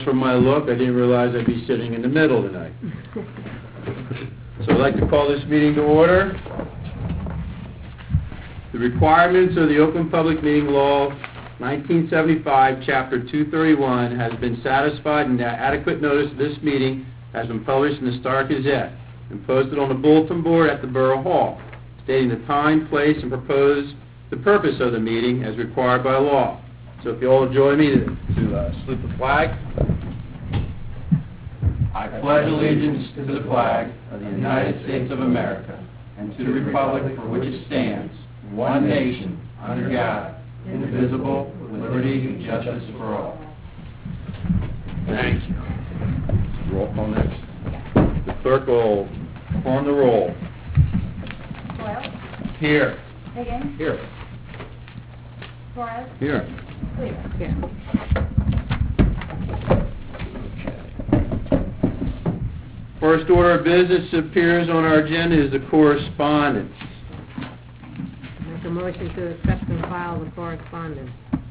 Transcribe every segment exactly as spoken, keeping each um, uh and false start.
From my look, I didn't realize I'd be sitting in the middle tonight. So I'd like to call this meeting to order. The requirements of the Open Public Meeting Law nineteen seventy-five, Chapter two thirty-one, has been satisfied, and that adequate notice of this meeting has been published in the Star Gazette and posted on the bulletin board at the Borough Hall, stating the time, place, and propose the purpose of the meeting as required by law. So if you all join me to, to uh, salute the flag. I pledge allegiance to the flag of the United States of America and to the republic for which it stands, one nation, under God, indivisible, with liberty and justice for all. Thank you. Roll call next. The clerk will on the roll. Doyle? Here. Higgins? Here. Torres? Here. Clear. Here. First order of business appears on our agenda is the correspondence. Make a motion to accept and file the correspondence.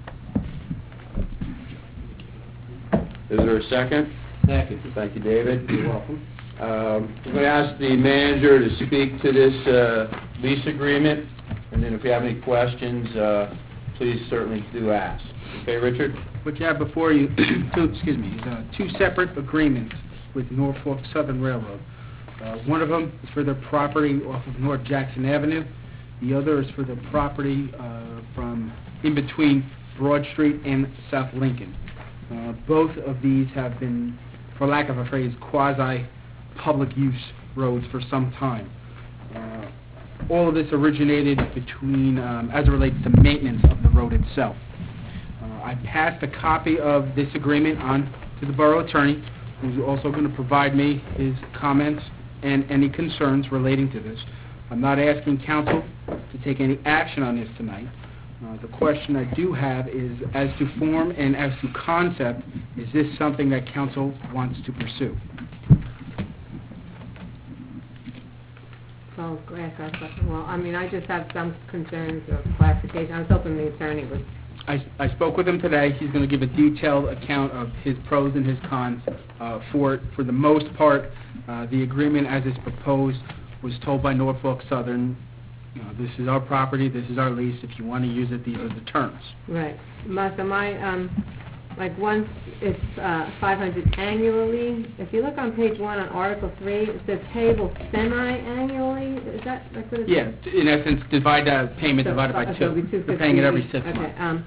Is there a second? Second. Thank you, David. You're welcome. Um, I'm going to ask the manager to speak to this uh, lease agreement, and then if you have any questions, uh, please certainly do ask. Okay, Richard? What you have before you, two, excuse me, is uh, two separate agreements with Norfolk Southern Railroad. Uh, one of them is for their property off of North Jackson Avenue. The other is for the property uh, from in between Broad Street and South Lincoln. Uh, both of these have been, for lack of a phrase, quasi-public use roads for some time. Uh, all of this originated between, um, as it relates to maintenance of the road itself. Uh, I passed a copy of this agreement on to the borough attorney, who's also going to provide me his comments and any concerns relating to this. I'm not asking council to take any action on this tonight. Uh, the question I do have is, as to form and as to concept, is this something that council wants to pursue? So, go ahead, Councilor. Well, I mean, I just have some concerns or clarification. I was hoping the attorney would. I, I spoke with him today. He's going to give a detailed account of his pros and his cons. Uh, for for the most part, uh, the agreement as is proposed was told by Norfolk Southern, you know, this is our property, this is our lease. If you want to use it, these are the terms. Right. My, so my, um, like once it's uh, five hundred annually. If you look on page one on Article three, it says payable semi-annually. Is that that's what it Yeah, says? in essence, divide that payment So, divided by so two. it'll be two They're paying it every fifty. six Okay. months. Um,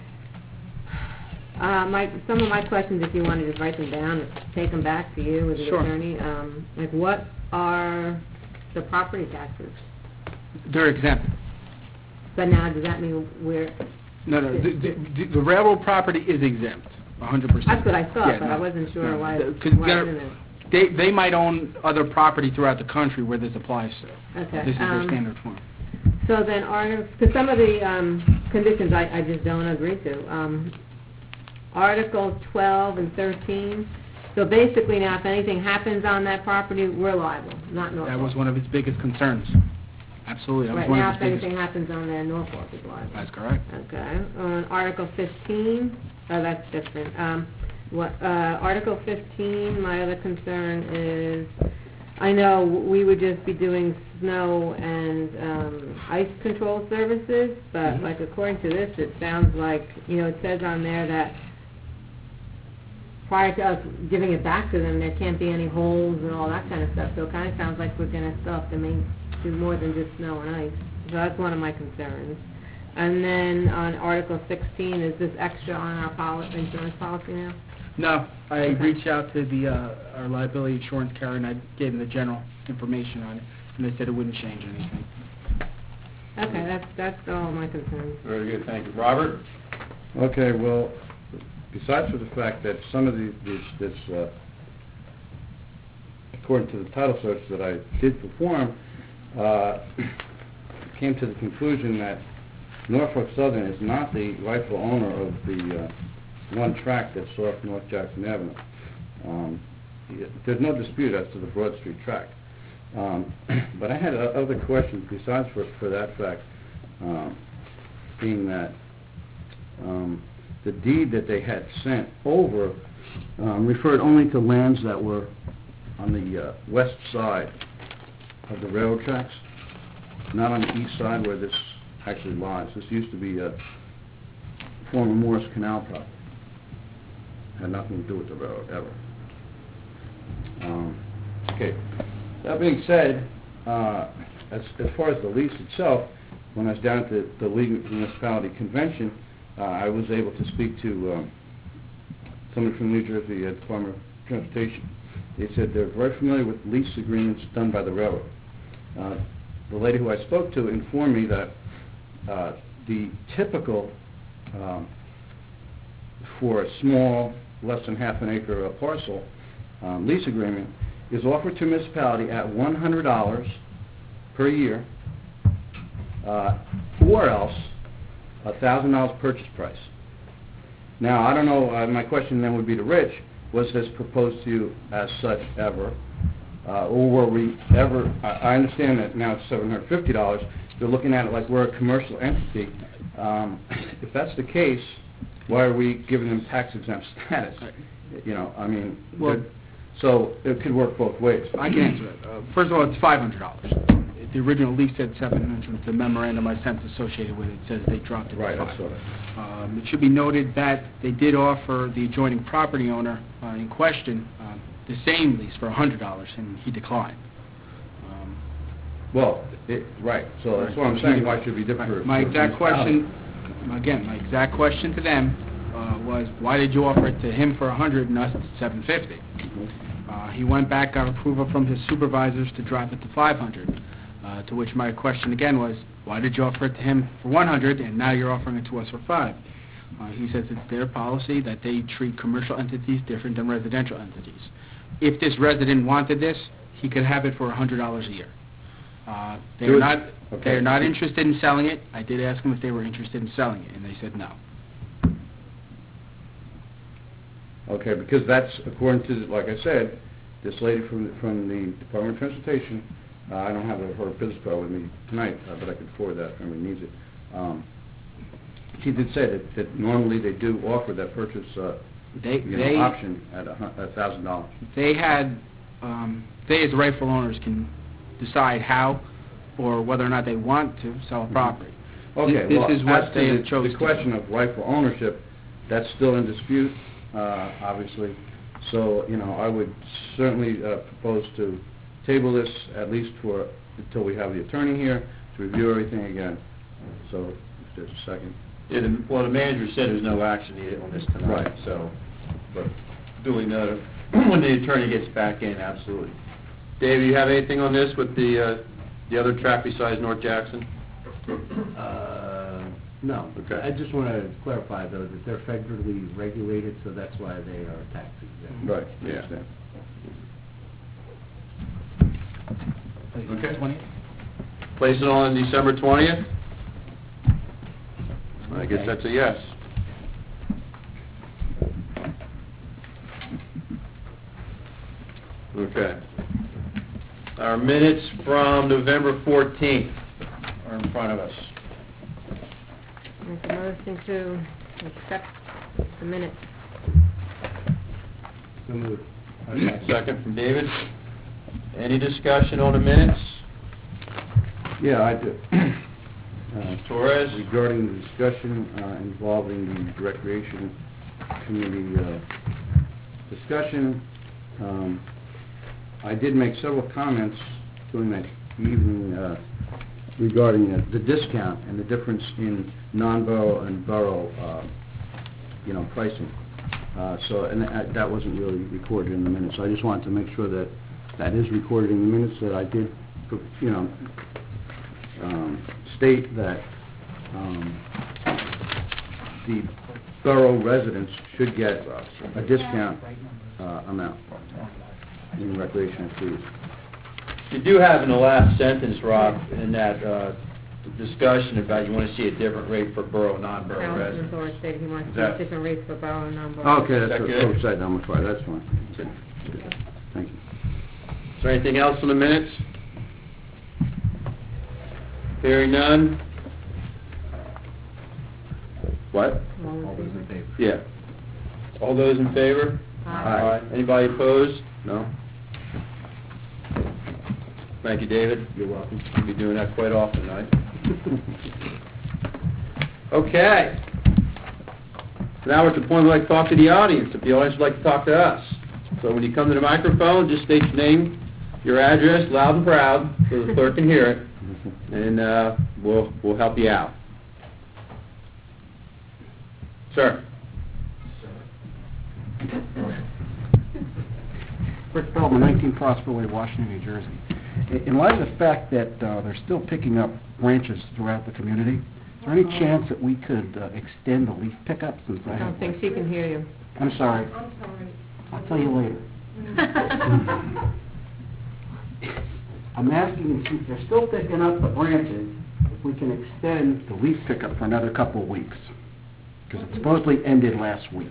uh, my some of my questions, if you wanted to write them down, and take them back to you with the Sure. attorney. Um, like, what are the property taxes? They're exempt. But now, does that mean we're? No, no, the, the, the railroad property is exempt, one hundred percent. That's what I thought, Yeah, but no, I wasn't sure no, why. the- 'cause why they're- it isn't. They they might own other property throughout the country where this applies to. Okay. This is their um, standard form. So then, are because some of the um, conditions I, I just don't agree to. Um, Article twelve and thirteen. So basically, now if anything happens on that property, we're liable, not Norfolk. That was one of his biggest concerns. Absolutely, that was Right one now, of if his biggest. anything happens on there, Norfolk is liable. That's correct. Okay. On Article fifteen, oh, that's different. Um, what, uh, Article fifteen, my other concern is, I know we would just be doing snow and um, ice control services, but Mhm. like according to this, it sounds like, you know, it says on there that prior to us giving it back to them, there can't be any holes and all that kind of stuff. So it kind of sounds like we're going to still have to make, do more than just snow and ice. So that's one of my concerns. And then on Article sixteen, is this extra on our poli- insurance policy now? No, I Okay. reached out to the uh, our liability insurance carrier and I gave them the general information on it, and they said it wouldn't change anything. Okay, that's that's all my concerns. Very good, thank you. Robert? Okay, well, besides for the fact that some of these, these this, uh, according to the title search that I did perform, uh, came to the conclusion that Norfolk Southern is not the rightful owner of the uh, one tract that's off North Jackson Avenue. Um, there's no dispute as to the Broad Street tract. Um, but I had uh, other questions besides for, for that fact, um, being that um, the deed that they had sent over um, referred only to lands that were on the uh, west side of the railroad tracks, not on the east side where this actually lies. This used to be a former Morris Canal property. Had nothing to do with the railroad, ever. Um, okay. That being said, uh, as, as far as the lease itself, when I was down at the, the League Municipality Convention, uh, I was able to speak to um, somebody from New Jersey at Department of Transportation. They said they're very familiar with lease agreements done by the railroad. Uh, the lady who I spoke to informed me that uh, the typical um, for a small, less than half an acre uh, parcel um, lease agreement is offered to a municipality at one hundred dollars per year, uh, or else one thousand dollars purchase price. Now, I don't know, uh, my question then would be to Rich, was this proposed to you as such ever? Uh, or were we ever, I, I understand that now it's seven hundred fifty dollars, they're looking at it like we're a commercial entity. Um, if that's the case, why are we giving them tax exempt status? You know, I mean, Well- good- so it could work both ways. I can answer it. Uh, First of all, it's five hundred dollars. The original lease said seven hundred dollars. The memorandum I sent associated with it says they dropped it to Right, five. I saw that. Um, It should be noted that they did offer the adjoining property owner uh, in question um, the same lease for one hundred dollars, and he declined. Um, Well, it, right, so that's what I'm saying, why should it be different for... My for exact municipalities? question, again, my exact question to them uh, was, why did you offer it to him for one hundred dollars and us at seven hundred fifty dollars? Uh, he went back, got approval from his supervisors to drop it to five hundred dollars, uh, to which my question again was, why did you offer it to him for one hundred dollars and now you're offering it to us for five dollars? Uh, he says it's their policy that they treat commercial entities different than residential entities. If this resident wanted this, he could have it for one hundred dollars a year. Uh, they're Good. not, Okay. they're not interested in selling it. I did ask them if they were interested in selling it, and they said no. Okay, because that's, according to, like I said, this lady from, from the Department of Transportation, uh, I don't have her her business card with me tonight, uh, but I could forward that if anybody needs it. Um, she did say that, that normally they do offer that purchase, uh, They, you they, know, option at a hun- a thousand dollars. they had, um, they as the rightful owners can decide how or whether or not they want to sell a property. Okay, This well, is what as they to have chose the, to the do. question of rightful ownership, that's still in dispute, uh, obviously. So, you know, I would certainly uh, propose to table this at least for, until we have the attorney here to review everything again. So, if there's a second. Yeah, the- well, the manager said there's no action needed on this tonight, Right. so, but duly noted, when the attorney gets back in, absolutely. Dave, you have anything on this with the, uh, the other track besides North Jackson? Uh, No. Okay. I just want to clarify, though, that they're federally regulated, so that's why they are tax exempt. Right, Yeah. understand. Okay. Place it on December twentieth? I guess that's a yes. Okay. Our minutes from November fourteenth are in front of us. Make a motion to accept the minutes. So moved. Second from David. Any discussion on the minutes? Yeah, I do. Uh, Torres? Regarding the discussion uh, involving the Recreation Committee uh, discussion, um, I did make several comments during that evening uh, regarding uh, the discount and the difference in non-borough and borough, uh, you know, pricing. Uh, So, and that that wasn't really recorded in the minutes. I just wanted to make sure that that is recorded in the minutes, that I did, you know, um, state that um, the borough residents should get a discount uh, amount in recreation fees. You do have in the last sentence, Rob, in that uh, discussion about you want to see a different rate for borough, non-borough Councilman residents. Thor stated he wants Is to that- see different rates for borough and non-borough. Okay, that's that what, good? upside down, I'm sorry, that's fine. Thank you. Is there anything else on the minutes? Hearing none? What? All in All those favor? in favor? Yeah. All those in favor? Aye. Anybody opposed? No? Thank you, David. You're welcome. You'll be doing that quite often, right? Okay. So now we're at the point where I'd like to talk to the audience, if the audience would like to talk to us. So when you come to the microphone, just state your name, your address, loud and proud, so the clerk can hear it, and uh, we'll we'll help you out. Sir. Rick Feldman, nineteen Prosper Way, Washington, New Jersey. In- In light of the fact that uh, they're still picking up branches throughout the community, is there any chance that we could uh, extend the leaf pickup since I I have... don't think she can hear you. I'm sorry. I'll tell you later. I'm asking, since they're still picking up the branches, if we can extend the leaf pickup for another couple of weeks, because it supposedly ended last week.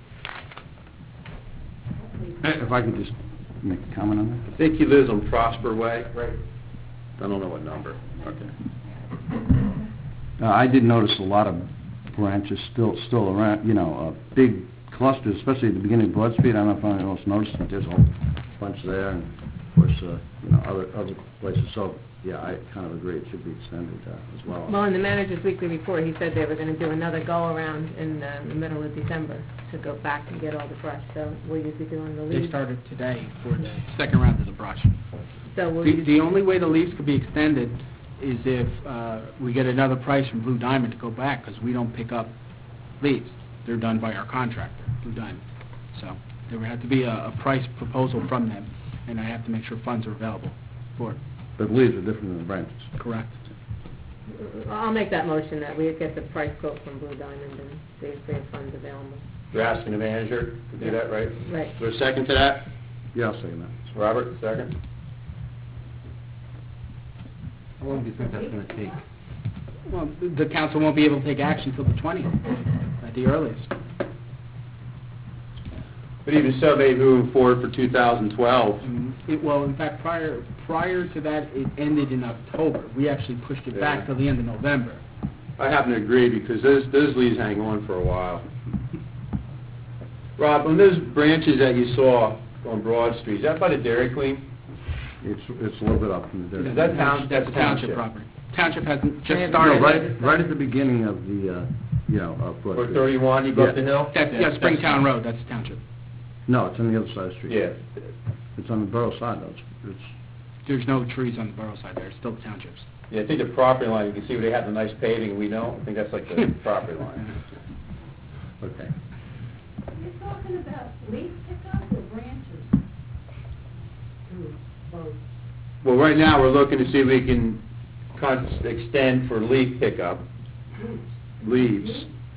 If I could just make a comment on I think he lives on Prosper Way. Right. I don't know what number. Okay. that. Uh, I did notice a lot of branches still still around, you know, uh, big clusters, especially at the beginning of Broad Street. I don't know if anyone else noticed, but there's a whole bunch there, and of course, uh, you know, other other places. So, yeah, I kind of agree it should be extended uh, as well. Well, in the manager's weekly report, he said they were going to do another go-around in uh, the middle of December to go back and get all the brush, so we'll usually do on the They leaves. started today for the second round of the brush. So we'll The, use- the only way the leaves could be extended is if uh, we get another price from Blue Diamond to go back, because we don't pick up leaves. They're done by our contractor, Blue Diamond. So there would have to be a, a price proposal from them, and I have to make sure funds are available for it. But leaves are different than the branches. Correct. I'll make that motion that we get the price quote from Blue Diamond and see if we have funds available. You're asking the manager to do that, right? Right. Is there a second to that? Yeah, I'll second that. Robert, second? How long do you think that's going to take? Well, the council won't be able to take action until the twentieth, at the earliest. But even so, maybe moving forward for two thousand twelve. It, well, in fact, prior, prior to that, it ended in October. We actually pushed it back Yeah. till the end of November. I happen to agree, because those, those leaves hang on for a while. Rob, on those branches that you saw on Broad Street, is that by the Dairy Queen? It's it's a little bit up from the Is dirt. that town, That's that's a township township? property. Township hasn't They just haven't- started. No, right, right at the beginning of the, uh, you know, of Broad Or Street. thirty-one, you go up Yeah. the hill? That's, yeah, Springtown Road, that's township. No, it's on the other side of the street. Yeah. It's on the borough side, though. It's, it's There's no trees on the borough side there, it's still townships. Yeah, I think the property line, you can see where they have the nice paving, and we don't. I think that's like the property line. okay. You're talking about leaf pickup or branches? Ooh, both. Well, right now, we're looking to see if we can con- extend for leaf pickup, leaves.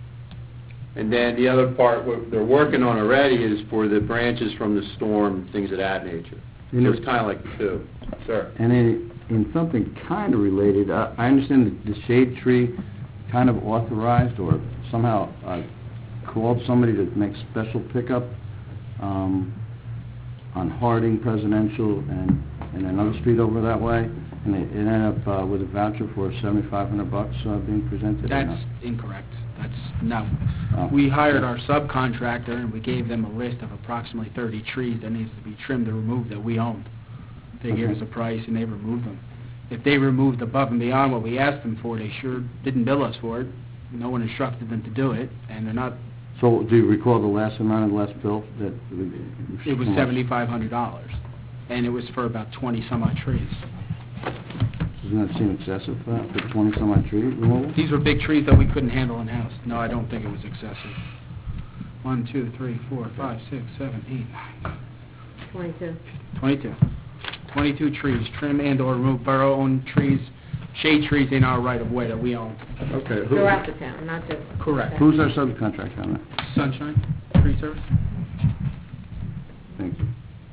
And then the other part, what they're working on already is for the branches from the storm, things of that nature. You So know- it's kind of like the two. Sir? And in, in something kind of related, I, I understand that the shade tree kind of authorized or somehow uh, called somebody to make special pickup um, on Harding Presidential and, and another street over that way, and it, it ended up uh, with a voucher for seventy-five hundred bucks uh, being presented. or That's not? incorrect. That's, no. Oh. We hired our subcontractor, and we gave them a list of approximately thirty trees that needs to be trimmed or removed that we owned. They gave us a price, and they removed them. If they removed above and beyond what we asked them for, they sure didn't bill us for it. No one instructed them to do it, and they're not, So do you recall the last amount of the last bill that? we- it was how much? seventy-five hundred dollars, and it was for about twenty some odd trees. Doesn't that seem excessive uh, for twenty some odd tree removal? These were big trees that we couldn't handle in-house. No, I don't think it was excessive. One, two, three, four, five, six, seven, eight, nine, Twenty-two. twenty-two. twenty-two trees, trim and/or remove borough-owned trees, shade trees in our right-of-way that we own. Okay. who- Throughout the town, not just... Correct. Who's our subcontractor on that? Sunshine Tree Service? Thank you.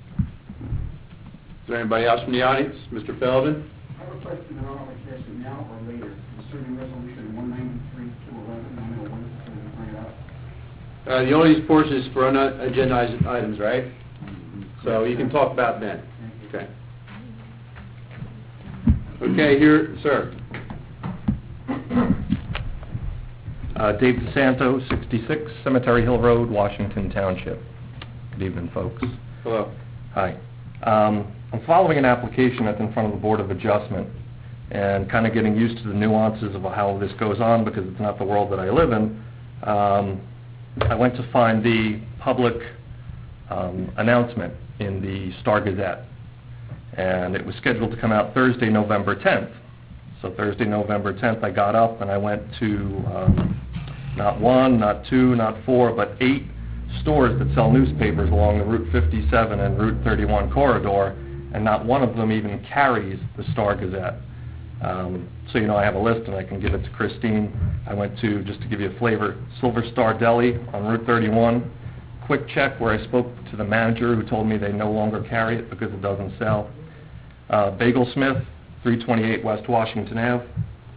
Is there anybody else from the audience? Mister Feldman? I have a question that I'll address it now or later concerning resolution one ninety-three, two eleven. I know when it's going to bring it up. Uh, the only portion is for unagendized items, right? So you can talk about then. Okay. Okay, here, sir. Uh, Dave DeSanto, sixty-six Cemetery Hill Road, Washington Township. Good evening, folks. Hello. Hi. Um, I'm following an application that's in front of the Board of Adjustment and kind of getting used to the nuances of how this goes on because it's not the world that I live in. Um, I went to find the public um, announcement in the Star Gazette, and it was scheduled to come out Thursday, November tenth. So Thursday, November tenth, I got up and I went to um, not one, not two, not four, but eight stores that sell newspapers along the Route fifty-seven and Route thirty-one corridor, and not one of them even carries the Star Gazette. Um, so, you know, I have a list and I can give it to Christine. I went to, just to give you a flavor, Silver Star Deli on Route thirty-one. Quick Check, where I spoke to the manager who told me they no longer carry it because it doesn't sell. Uh, Bagel Smith, three twenty-eight West Washington Avenue.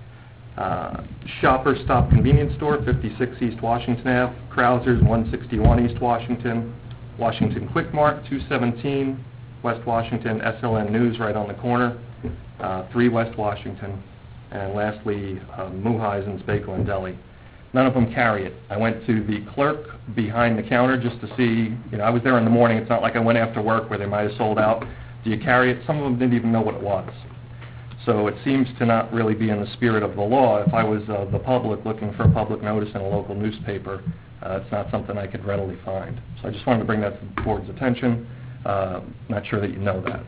Uh, Shopper Stop Convenience Store, fifty-six East Washington Avenue. Krauser's, one sixty-one East Washington. Washington Quick Mart, two seventeen West Washington. S L N News right on the corner, uh, three West Washington. And lastly, uh, Muheisen's Bagel and Deli. None of them carry it. I went to the clerk behind the counter just to see, you know, I was there in the morning. It's not like I went after work where they might have sold out. Do you carry it? Some of them didn't even know what it was. So it seems to not really be in the spirit of the law. If I was uh, the public looking for a public notice in a local newspaper, uh, it's not something I could readily find. So I just wanted to bring that to the board's attention. Uh, not sure that you know that.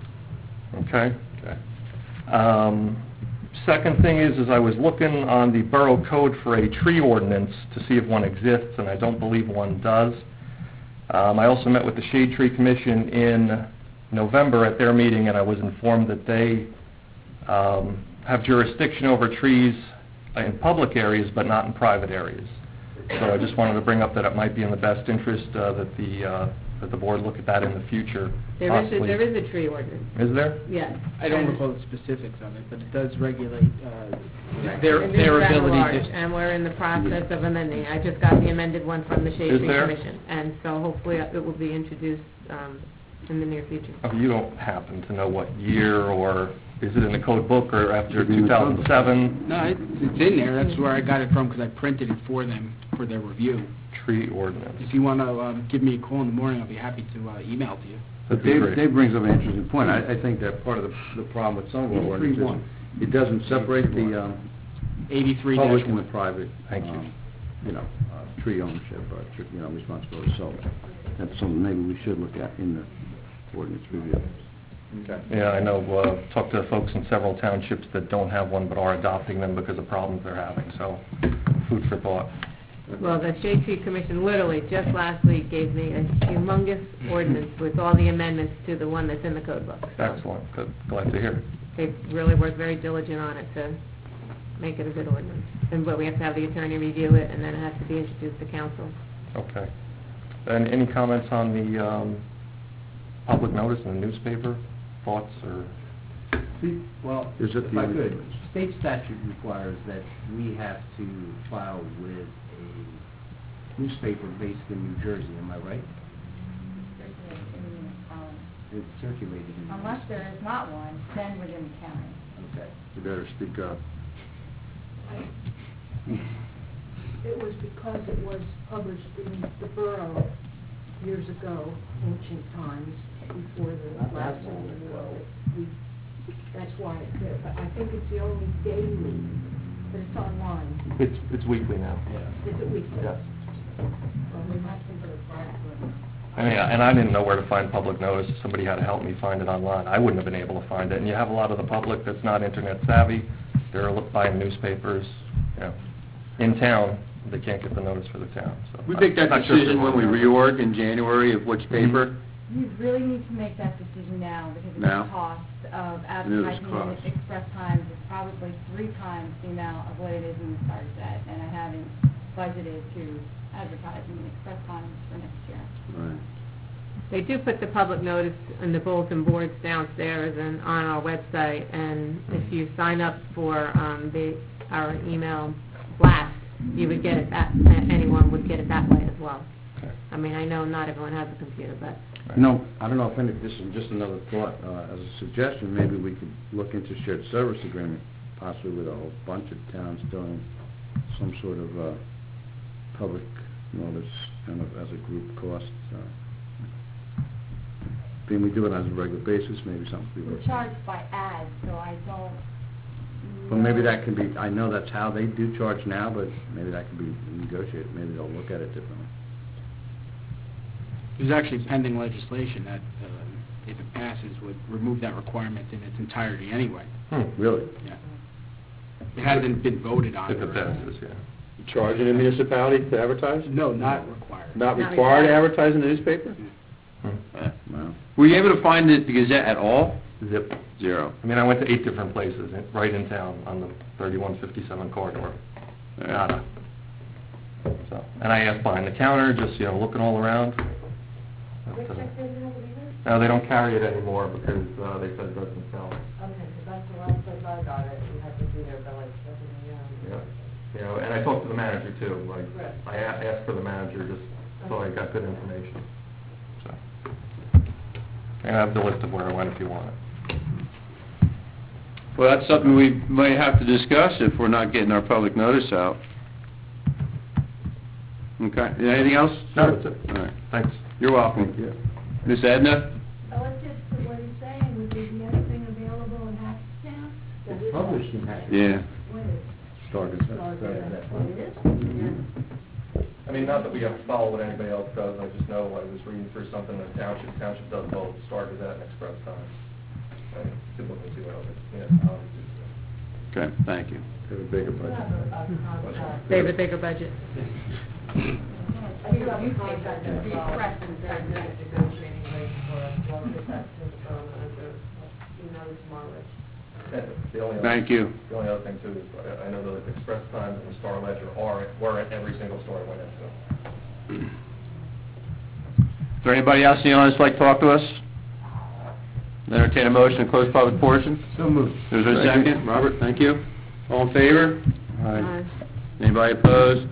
Okay? Okay. Um, second thing is, is I was looking on the borough code for a tree ordinance to see if one exists, and I don't believe one does. Um, I also met with the Shade Tree Commission in November at their meeting, and I was informed that they um, have jurisdiction over trees in public areas but not in private areas. So I just wanted to bring up that it might be in the best interest uh, that the uh, that the board look at that in the future. There is, a- possibly. there is a tree ordinance, Is there? yes. I don't And- recall the specifics of it, but it does regulate uh, their and their it's rather ability large, to... And we're in the process of amending. I just got the amended one from the Shade Is Tree there? Commission, and so hopefully it will be introduced um, in the near future. Oh, you don't happen to know what year, or is it in the code book, or after Should be in two the code thousand book. seven? No, it- it's in there. That's where I got it from, because I printed it for them for their review. Tree ordinance. If you want to um, give me a call in the morning, I'll be happy to uh, email to you. That'd be Dave, great. Dave brings up an interesting point. I, I think that part of the, the problem with some of our ordinances, it doesn't separate the, um, eighty-three public dash and the one. private, Thank you. um, you know, uh, tree ownership, or, tr- you know, responsibility. So that's something maybe we should look at in the ordinance review. Okay. Yeah, I know, uh, talked to folks in several townships that don't have one but are adopting them because of problems they're having, so food for thought. Well, the Shade Tree Commission literally just last week gave me a humongous ordinance with all the amendments to the one that's in the code book. So Excellent, good, glad to hear. They really worked very diligent on it to make it a good ordinance. And, but we have to have the attorney review it, and then it has to be introduced to council. Okay. And any comments on the um, public notice in the newspaper, thoughts, or? See, well, Is it if the I only could, difference? state statute requires that we have to file with a newspaper based in New Jersey, am I right? It's circulated in... Unless there is not one, then within the county. Okay. You better speak up. It was because it was published in the borough years ago, ancient times, before the last Civil War. that we- That's why it's there, but I think it's the only daily, but it's online. It's, it's weekly now. Is it weekly? Yes. Well, we might think of it. And, yeah, and I didn't know where to find public notice. Somebody had to help me find it online. I wouldn't have been able to find it. And you have a lot of the public that's not internet savvy. They're look- buying newspapers, you know, in town. They can't get the notice for the town. So We make that I'm not sure if decision they're- when we reorg in January of which paper? You really need to make that decision now, because of Now? the cost of It is advertising in cost. the Express Times is probably three times the amount of what it is in the Star Gazette, and I haven't budgeted to advertise in the Express Times for next year. Right. They do put the public notice in the bulletin boards downstairs and on our website, and if you sign up for um, the, our email blast, you would get it that, anyone would get it that way as well. Okay. I mean, I know not everyone has a computer, but You know, I don't know if any, this is just another thought, uh, as a suggestion, maybe we could look into shared service agreement, possibly with a whole bunch of towns doing some sort of, uh, public notice, kind of as a group cost, uh, being we do it on a regular basis, maybe something we We're work. charged by ad, so I don't Well, maybe know- that can be, I know that's how they do charge now, but maybe that can be negotiated, maybe they'll look at it differently. There's actually pending legislation that, um, if it passes, would remove that requirement in its entirety anyway. Hmm. Really? Yeah. It hasn't been voted on. If it passes, yeah. Charging a municipality to advertise? No, not required. Not Not required to required. advertise in the newspaper? Hmm. Uh, Wow. Were you able to find the the Gazette at all? Zip. Zero. I mean, I went to eight different places, in- right in town, on the thirty-one fifty-seven corridor. Nada. So, and I asked behind the counter, just, you know, looking all around. But, uh, No, they don't carry it anymore because, uh, they said it doesn't sell. Okay, because that's the last place I got it, we had to do their billing, everything, Yeah. yeah. You know, and I talked to the manager too, like, Right. I a- asked for the manager just so I got good information, so. I have the list of where I went if you want it. Well, that's something we may have to discuss if we're not getting our public notice out. Okay, anything else? No, sir? that's it. All right, Thanks. you're welcome. Yeah. Miss Edna? Relative to what he's saying, would there be anything available in Hackettstown? It's published in Hackensack. Yeah. When is Start is it? that. When it is? I mean, not that we have to follow what anybody else does, I just know I was reading through something that Township, Township does both, Star Gazette and Express Times. I could look and see what other municipalities do. Okay, thank you. Have a bigger You have budget. a, a contract. They have a bigger budget. You have a contract as well, and they're good at negotiating rates for us, so I'll get that to the borough manager, you know, tomorrow, Rich. And the only other- Thank you. The only other thing too is, I I know the Express Times and the Star Ledger are, were at every single store I went into. Is there anybody else in the audience like to talk to us? Entertain a motion to close public portion? So moved. Is there a second? Robert, thank you. All in favor? Aye. Anybody opposed?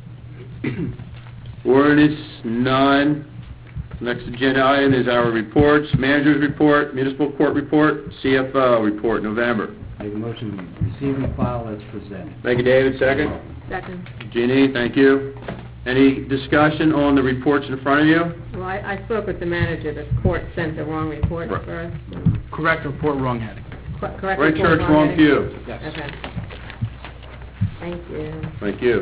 Ordinance none. Next agenda item is our reports, manager's report, municipal court report, C F O report, November. Make a motion to receive and file as presented. Thank you, David, second. Second. Jeannie, thank you. Any discussion on the reports in front of you? Well, I, I spoke with the manager, the court sent the wrong report Right. for us. Correct report, wrong heading. Cor- Correct Right report, church, wrong heading? pew. Yes. Okay. Thank you. Thank you.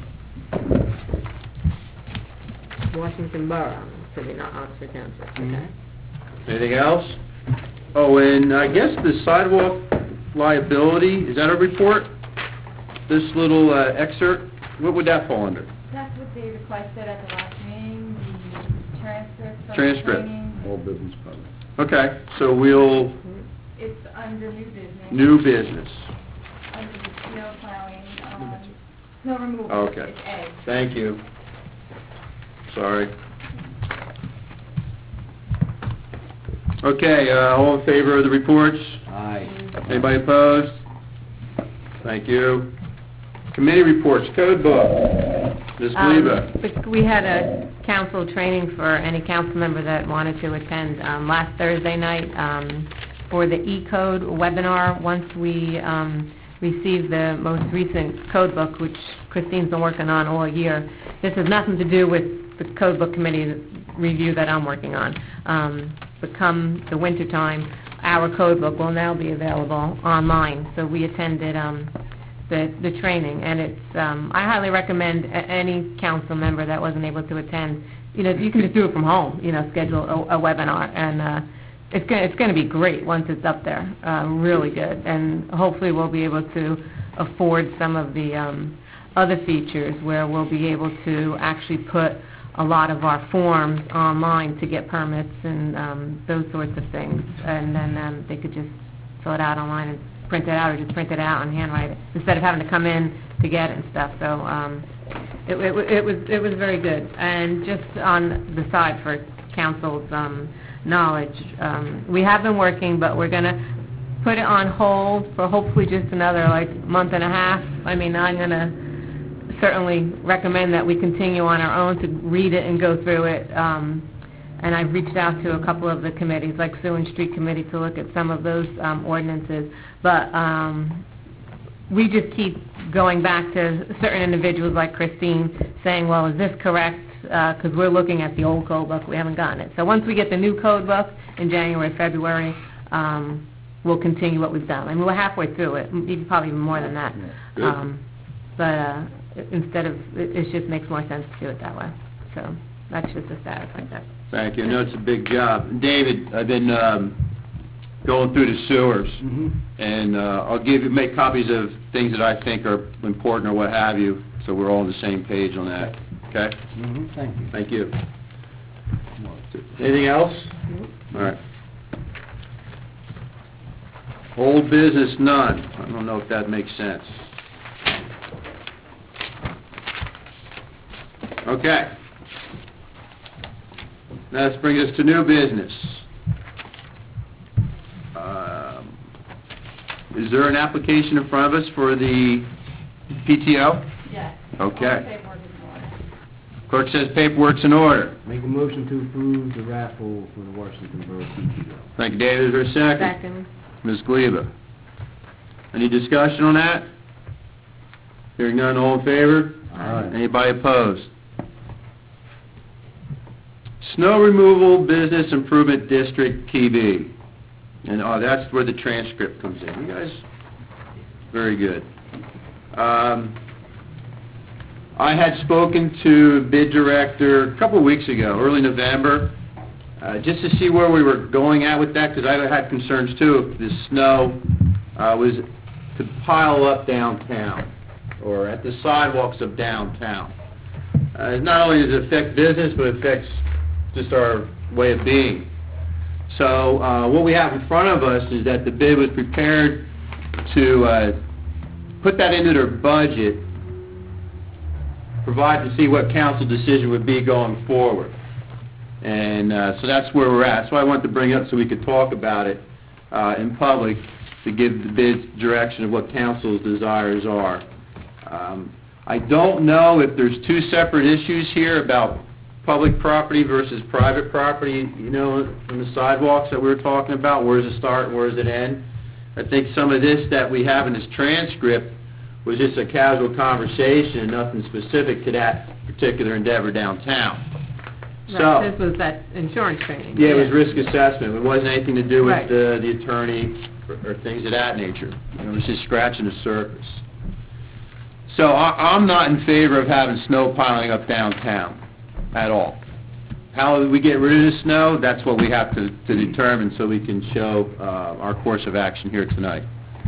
Washington Borough, to be not Oxford Township, okay? Anything else? Oh, and I guess the sidewalk liability, is that a report? This little uh, excerpt, what would that fall under? That's what they requested at the last meeting, the transcript from the Transcript. training. All business public. Okay, so we'll, It's under new business. new business. Under the snow plowing, um, snow removal. Okay. It's A. Thank you. Sorry. Okay, uh, all in favor of the reports? Aye. Anybody opposed? Thank you. Committee reports, code book. Ms. Gleba. Um, We had a council training for any council member that wanted to attend um, last Thursday night um, for the E-code webinar. Once we um, receive the most recent code book, which Christine's been working on all year, this has nothing to do with the code book committee review that I'm working on. Um, but come the winter time, our code book will now be available online. So we attended um, the, the training, and it's, um, I highly recommend a- any council member that wasn't able to attend, you know, you can just do it from home, you know, schedule a, a webinar, and uh, it's going it's going to be great once it's up there, uh, really good, and hopefully we'll be able to afford some of the um, other features where we'll be able to actually put a lot of our forms online to get permits and um, those sorts of things, and then um, they could just fill it out online and print it out, or just print it out and handwrite it, instead of having to come in to get it and stuff. So um, it, it, it was it was very good. And just on the side for council's um, knowledge, um, we have been working, but we're going to put it on hold for hopefully just another like month and a half. I mean, I'm going to certainly recommend that we continue on our own to read it and go through it. Um, and I've reached out to a couple of the committees, like Sewage Street Committee, to look at some of those um, ordinances. But um, we just keep going back to certain individuals like Christine saying, well, is this correct? because we're looking at the old code book, we haven't gotten it. So once we get the new code book in January, February, um, we'll continue what we've done. I mean, we're halfway through it, even probably even more than that. Good. Um, but uh, instead of, it, it just makes more sense to do it that way. So that's just the status like that. Thank you. I know it's a big job. David, I've been um, going through the sewers, Mm-hmm. and uh, I'll give you, make copies of things that I think are important or what have you, so we're all on the same page on that. Okay? Mm-hmm, thank you. Thank you. Anything else? All right. Old business, none. I don't know if that makes sense. Okay. Now let's bring us to new business. Um, Is there an application in front of us for the P T O? Yes. Okay. All the paperwork is in order. Clerk says paperwork's in order. Make a motion to approve the raffle for the Washington Borough P T O. Thank you, David. Is there a second? Second. Miz Gleba. Any discussion on that? Hearing none, all in favor? Aye. Anybody opposed? Snow Removal Business Improvement District, T V. And, oh, that's where the transcript comes in. You guys, very good. Um, I had spoken to bid director a couple of weeks ago, early November, uh, just to see where we were going at with that, because I had concerns too if the snow uh, was to pile up downtown or at the sidewalks of downtown. Uh, not only does it affect business, but it affects just our way of being. So uh, what we have in front of us is that the bid was prepared to uh, put that into their budget, provide to see what council decision would be going forward. And uh, so that's where we're at. So I wanted to bring it up so we could talk about it uh, in public to give the bid direction of what council's desires are. Um, I don't know if there's two separate issues here about public property versus private property, you know, from the sidewalks that we were talking about. Where does it start and where does it end? I think some of this that we have in this transcript was just a casual conversation and nothing specific to that particular endeavor downtown. Right, So, this was that insurance training. yeah, it was risk assessment. It wasn't anything to do with Right. the, the attorney or, or things of that nature. It was just scratching the surface. So I, I'm not in favor of having snow piling up downtown at all. How we get rid of the snow, that's what we have to, to determine so we can show uh, our course of action here tonight.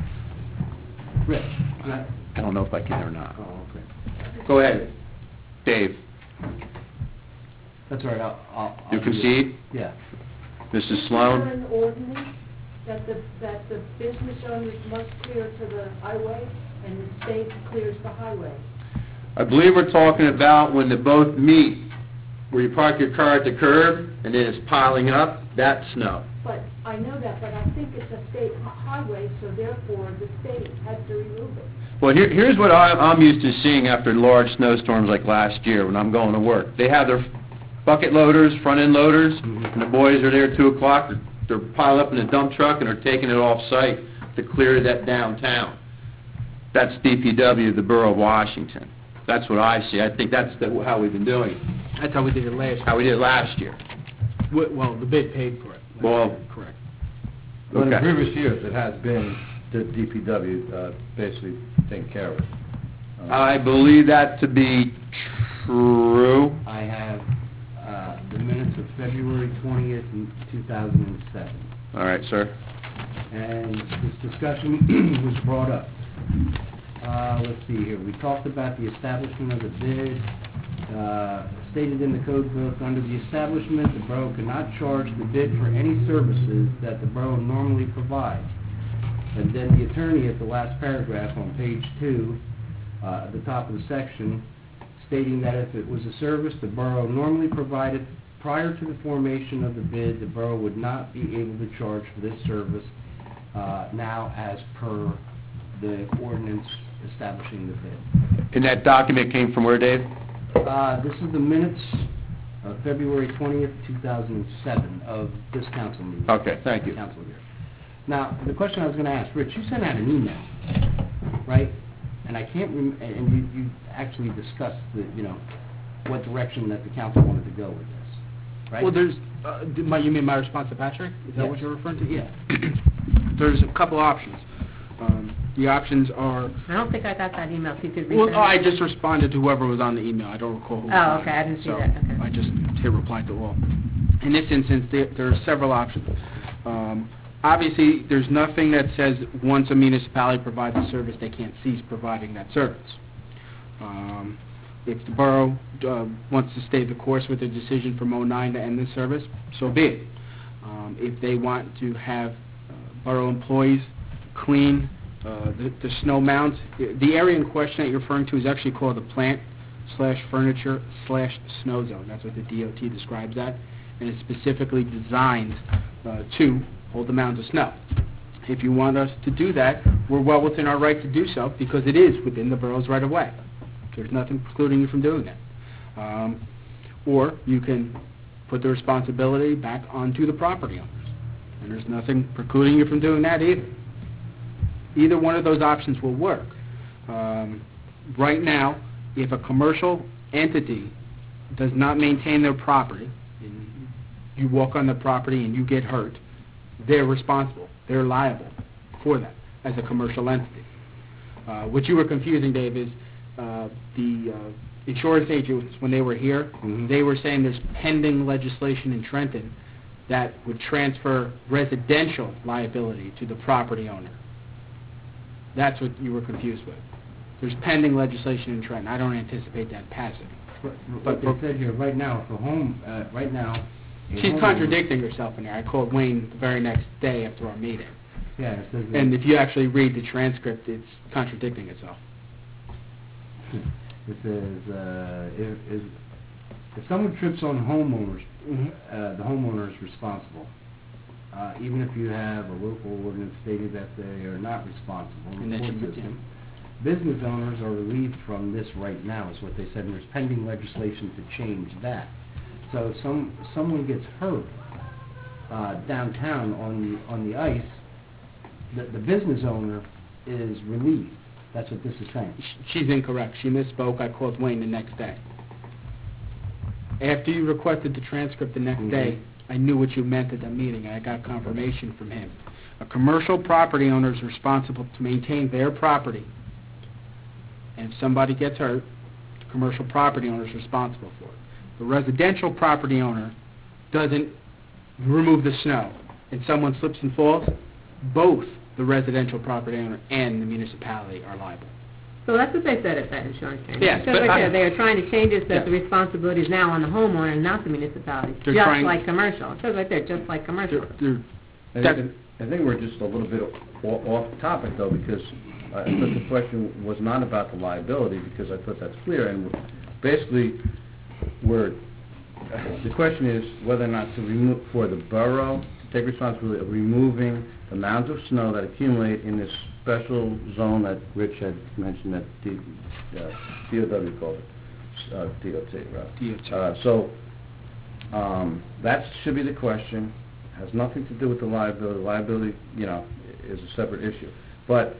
Rich? uh, I don't know if I can or not. Oh, okay. Go ahead, Dave. That's all right, I'll, I'll... You I'll do it. concede? Yeah. Missus Is there Sloan? an ordinance that the, that the business owners must clear to the highway and the state clears the highway? I believe we're talking about when they both meet, where you park your car at the curb and then it's piling up, that's snow. But I know that, but I think it's a state hi- highway, so therefore the state has to remove it. Well, here, here's what I, I'm used to seeing after large snowstorms like last year when I'm going to work. They have their bucket loaders, front-end loaders, and the boys are there at two o'clock. They're, they're piled up in a dump truck and they're taking it off-site to clear that downtown. That's D P W, the Borough of Washington. That's what I see. I think that's the, how we've been doing it, That's how we did it last year. how we did it last year. Wi- Well, the bid paid for it. last Well- year, correct. But in Okay. previous years, it has been the D P W uh, basically taking care of it. Uh, I believe that to be true. I have uh, the minutes of February twentieth, two thousand seven. All right, sir. And this discussion was brought up. Uh, let's see here, we talked about the establishment of the bid, uh, stated in the code book, under the establishment, the borough cannot charge the bid for any services that the borough normally provides. And then the attorney at the last paragraph on page two, uh, at the top of the section, stating that if it was a service the borough normally provided prior to the formation of the bid, the borough would not be able to charge for this service uh, now as per the ordinance establishing the bid. And that document came from where, Dave? Uh, This is the minutes of February twentieth, two thousand seven of this council meeting. Okay, thank you. Council year. Now, the question I was going to ask, Rich, you sent out an email, right? And I can't rem, and you, you actually discussed the, you know, what direction that the council wanted to go with this, right? Well, there's, uh, d- my, you mean my response to Patrick? Is that what Yes. you're referring to? Yeah. There's a couple options. Um, the options are, I don't think I got that email, if you could resend well, it. oh, I just responded to whoever was on the email. I don't recall who was Oh, on it. okay, I didn't see So that, okay. I just hit reply to all. In this instance, there, there are several options. Um, obviously, there's nothing that says once a municipality provides a service, they can't cease providing that service. Um, if the borough uh, wants to stay the course with their decision from oh nine to end the service, so be it. Um, if they want to have uh, borough employees clean uh, the, the snow mounds, the area in question that you're referring to is actually called the plant slash furniture slash snow zone. That's what the D O T describes that, and it's specifically designed uh, to hold the mounds of snow. If you want us to do that, we're well within our right to do so because it is within the borough's right of way. There's nothing precluding you from doing that. Um, or you can put the responsibility back onto the property owners, and there's nothing precluding you from doing that either. Either one of those options will work. Um, right now, if a commercial entity does not maintain their property, and you walk on the property and you get hurt, they're responsible. They're liable for that as a commercial entity. Uh, what you were confusing, Dave, is uh, the uh, insurance agents, when they were here, Mhm. they were saying there's pending legislation in Trenton that would transfer residential liability to the property owner. That's what you were confused with. There's pending legislation in Trenton. I don't anticipate that passing. But But- they said here, right now, for home, uh, right now... a She's homeowner- contradicting herself in there. I called Wayne the very next day after our meeting. Yeah, it says... that- And if you actually read the transcript, it's contradicting itself. It says, uh, if, if, if someone trips on homeowners, uh, the homeowner is responsible. Uh, even if you have a local ordinance stating that they are not responsible in And the that court you- system. Business owners are relieved from this right now, is what they said, and there's pending legislation to change that. So if some, someone gets hurt, uh, downtown on the, on the ice, the, the business owner is relieved. That's what this is saying. Sh- She's incorrect. She misspoke. I called Wayne the next day. After you requested the transcript the next Mhm. day, I knew what you meant at that meeting, and I got confirmation from him. A commercial property owner is responsible to maintain their property. And if somebody gets hurt, the commercial property owner is responsible for it. The residential property owner doesn't remove the snow, and someone slips and falls, both the residential property owner and the municipality are liable. So that's what they said at that insurance change. Yes, It says but right I- there, they are trying to change it so that Yeah. the responsibility is now on the homeowner and not the municipality, They're just trying- like commercial. It says right there, just like commercial. They're- they're- I That- think, I think we're just a little bit o- off topic, though, because I thought the question was not about the liability, because I thought that's clear, and basically, we're, the question is whether or not to remove, for the borough to take responsibility of removing the mounds of snow that accumulate in this special zone that Rich had mentioned that D, uh, D O W called it, uh, D O T, right? D O T. Uh, so, um, that should be the question. Has nothing to do with the liability. Liability, you know, is a separate issue. But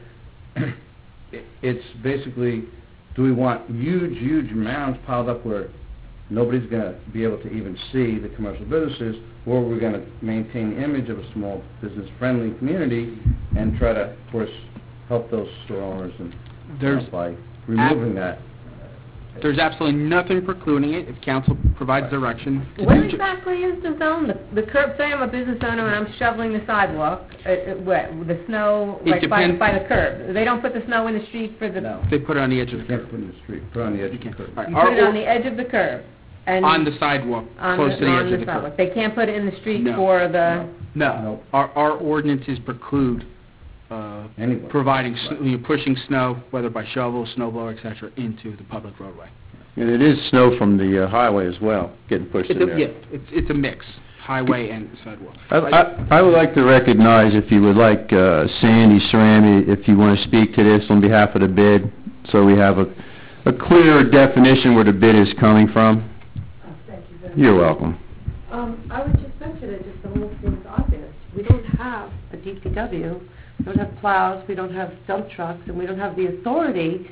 it- it's basically, do we want huge, huge mounds piled up where nobody's going to be able to even see the commercial businesses, or we're going to maintain the image of a small business-friendly community and try to, of course, help those store owners and you know, There's by removing that. There's absolutely nothing precluding it if council provides direction. to What do ju- exactly is the zone? The, the curb, say I'm a business owner and I'm shoveling the sidewalk, uh, uh, what, the snow, It like by, depends- by the curb. They don't put the snow in the street for the, No. They put it on the edge of You the can't curb. put it in the street, put it on the edge You of the can't. curb. All right, you our put it on or- the edge of the curb. And On the sidewalk, on close to the on edge of the sidewalk. curb. They can't put it in the street No. for the, No, No. our, our ordinances preclude uh, Anyway. providing, s- Right. you know, pushing snow, whether by shovel, snow blower, et cetera, into the public roadway. And it is snow from the uh, highway as well, getting pushed It's in a, there. yeah, it's, it's a mix, highway and sidewalk. I, I, I would like to recognize, if you would like, uh, Sandy Cerami, if you want to speak to this on behalf of the bid, so we have a, a clearer definition where the bid is coming from. Oh, Thank you very much. You're welcome. Um, I would just mention it, just the whole seems obvious. We don't have a D P W, we don't have plows, we don't have dump trucks, and we don't have the authority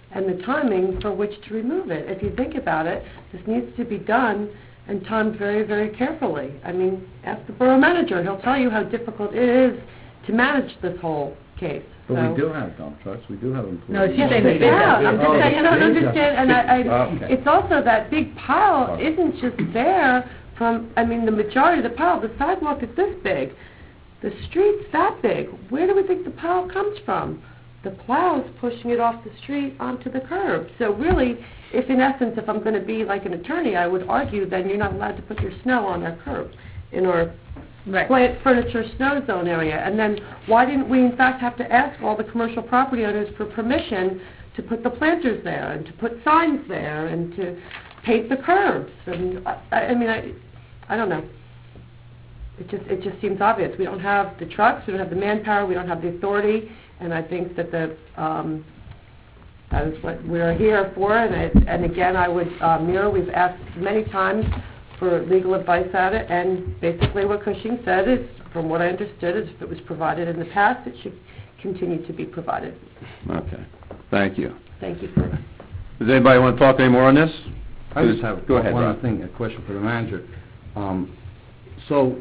and the timing for which to remove it. If you think about it, this needs to be done and timed very, very carefully. I mean, ask the borough manager, he'll tell you how difficult it is to manage this whole case. But So- we do have dump trucks, we do have employees. No, she's Yes, saying they the big have. dump. I'm just Oh, saying, you the don't big understand, and I, I, Okay. it's also that big pile Okay. isn't just there from, I mean, the majority of the pile, the sidewalk is this big, the street's that big. Where do we think the pile comes from? The plow's pushing it off the street onto the curb. So really, if in essence, if I'm gonna be like an attorney, I would argue then you're not allowed to put your snow on our curb, in our Right. plant furniture snow zone area. And then why didn't we in fact have to ask all the commercial property owners for permission to put the planters there and to put signs there and to paint the curbs? And I, I mean, I, I don't know. It just, it just seems obvious. We don't have the trucks, we don't have the manpower, we don't have the authority, and I think that the, um, that is what we're here for. And it, and again, I would uh, mirror, we've asked many times for legal advice at it, and basically what Cushing said is, from what I understood, is if it was provided in the past, it should continue to be provided. Okay, thank you. Thank you for, Does anybody want to talk any more on this? I just have Go ahead, one Rob. thing, a question for the manager. Um, So,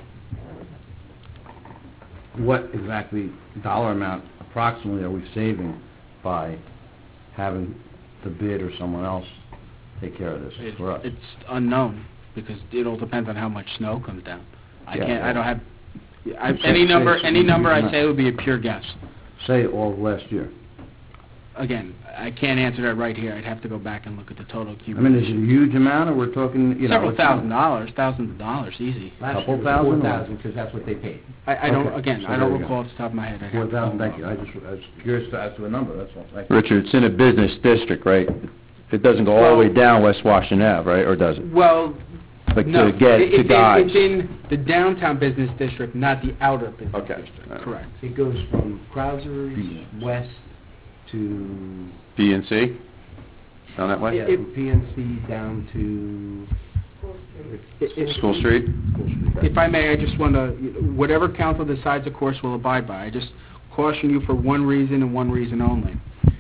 what exactly, dollar amount approximately are we saving by having the bid or someone else take care of this It- for us? It's unknown, because it all depends on how much snow comes down. I Yeah, can't, I well- don't have, I- Say- any say number, it's any a number I huge say would be a pure guess. Say all of last year. Again, I can't answer that right here, I'd have to go back and look at the total I accumulation. mean, is it a huge amount, or we're talking, you know... Several it's- thousand dollars, thousands of dollars, easy. Last Couple year was thousand or- four thousand, because that's what they paid. I, I don't, Okay, again, so I there don't you go. recall off the top of my head. I'd have Four to thousand, follow thank you. up. I just, I was curious to- as to a number, that's all. Thank you. Richard, it's in a business district, right? It doesn't go all the way Well- down West Washington Ave, right, or does it? Well, Like no, to get it- to it's in- guys? It's in the downtown business district, not the outer business Okay. district, correct. It goes from Krauser's west to, B and C? Down that way? yeah, from P N C down to If- if- School Street? School Street. If I may, I just want to, whatever council decides, of course, will abide by. I just caution you for one reason and one reason only.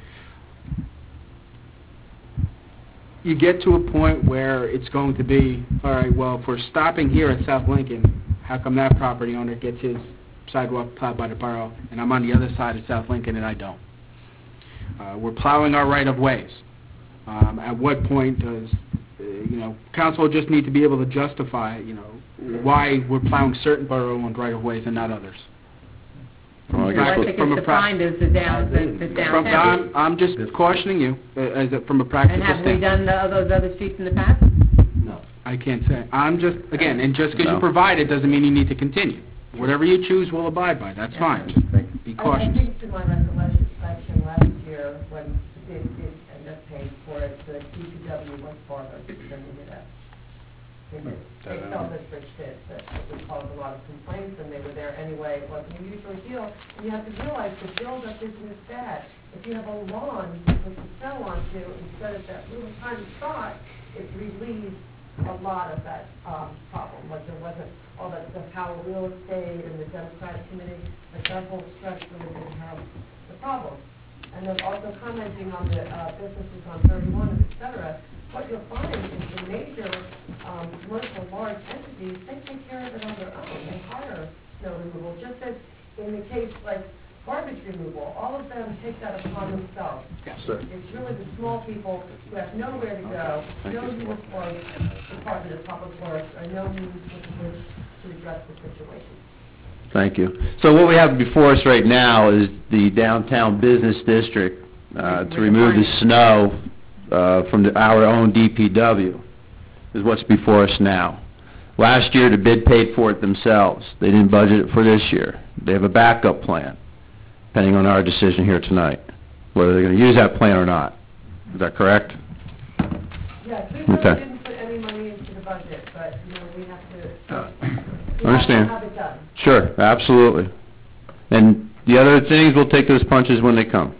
You get to a point where it's going to be, all right, well, if we're stopping here at South Lincoln, how come that property owner gets his sidewalk plowed by the borough, and I'm on the other side of South Lincoln and I don't? Uh, we're plowing our right-of-ways. Um, at what point does, uh, you know, council just need to be able to justify, you know, why we're plowing certain borough-owned right-of-ways and not others? Well, I So guess I we'll- think from it's a pra- defined as the down, the the From, downtown. I'm, I'm just cautioning you, uh, as a, from a And practical have we standpoint. done the- those other streets in the past? No. I can't say. I'm just, again, and just because No. you provide it doesn't mean you need to continue. Whatever you choose, we'll abide by, that's fine. Just Thank you. be Oh, I cautious. think to my recollection section last year, when they did end up paying for it, the D P W went farther than we did. They did. They felt that Rich did, that it would cause a lot of complaints, and they were there anyway. It wasn't a huge ordeal. And you have to realize the buildup isn't as bad. If you have a lawn to put the snow onto instead of that little tiny spot, it relieves a lot of that um, problem. Like there wasn't all that stuff, Howell Real Estate and the Democratic Committee, like that whole stretch really didn't have the problem. And then also commenting on the uh, businesses on thirty-one, et cetera, what you'll find is the major um, commercial large entities, they take care of it on their own. They hire snow removal, just as in the case like garbage removal, all of them take that upon themselves. Yes. It's really the small people who have nowhere to go, no uniform Department of Public Works, or no means with which to address the situation. Thank you. So what we have before us right now is the downtown business district uh, to remove the snow uh, from the- our own D P W is what's before us now. Last year, the bid paid for it themselves. They didn't budget it for this year. They have a backup plan, depending on our decision here tonight, whether they're going to use that plan or not. Is that correct? Yes, we really Okay. didn't put any money into the budget, but, you know, we have to, Uh, we have to Understand. have it done. Sure, absolutely. And the other things, we'll take those punches when they come.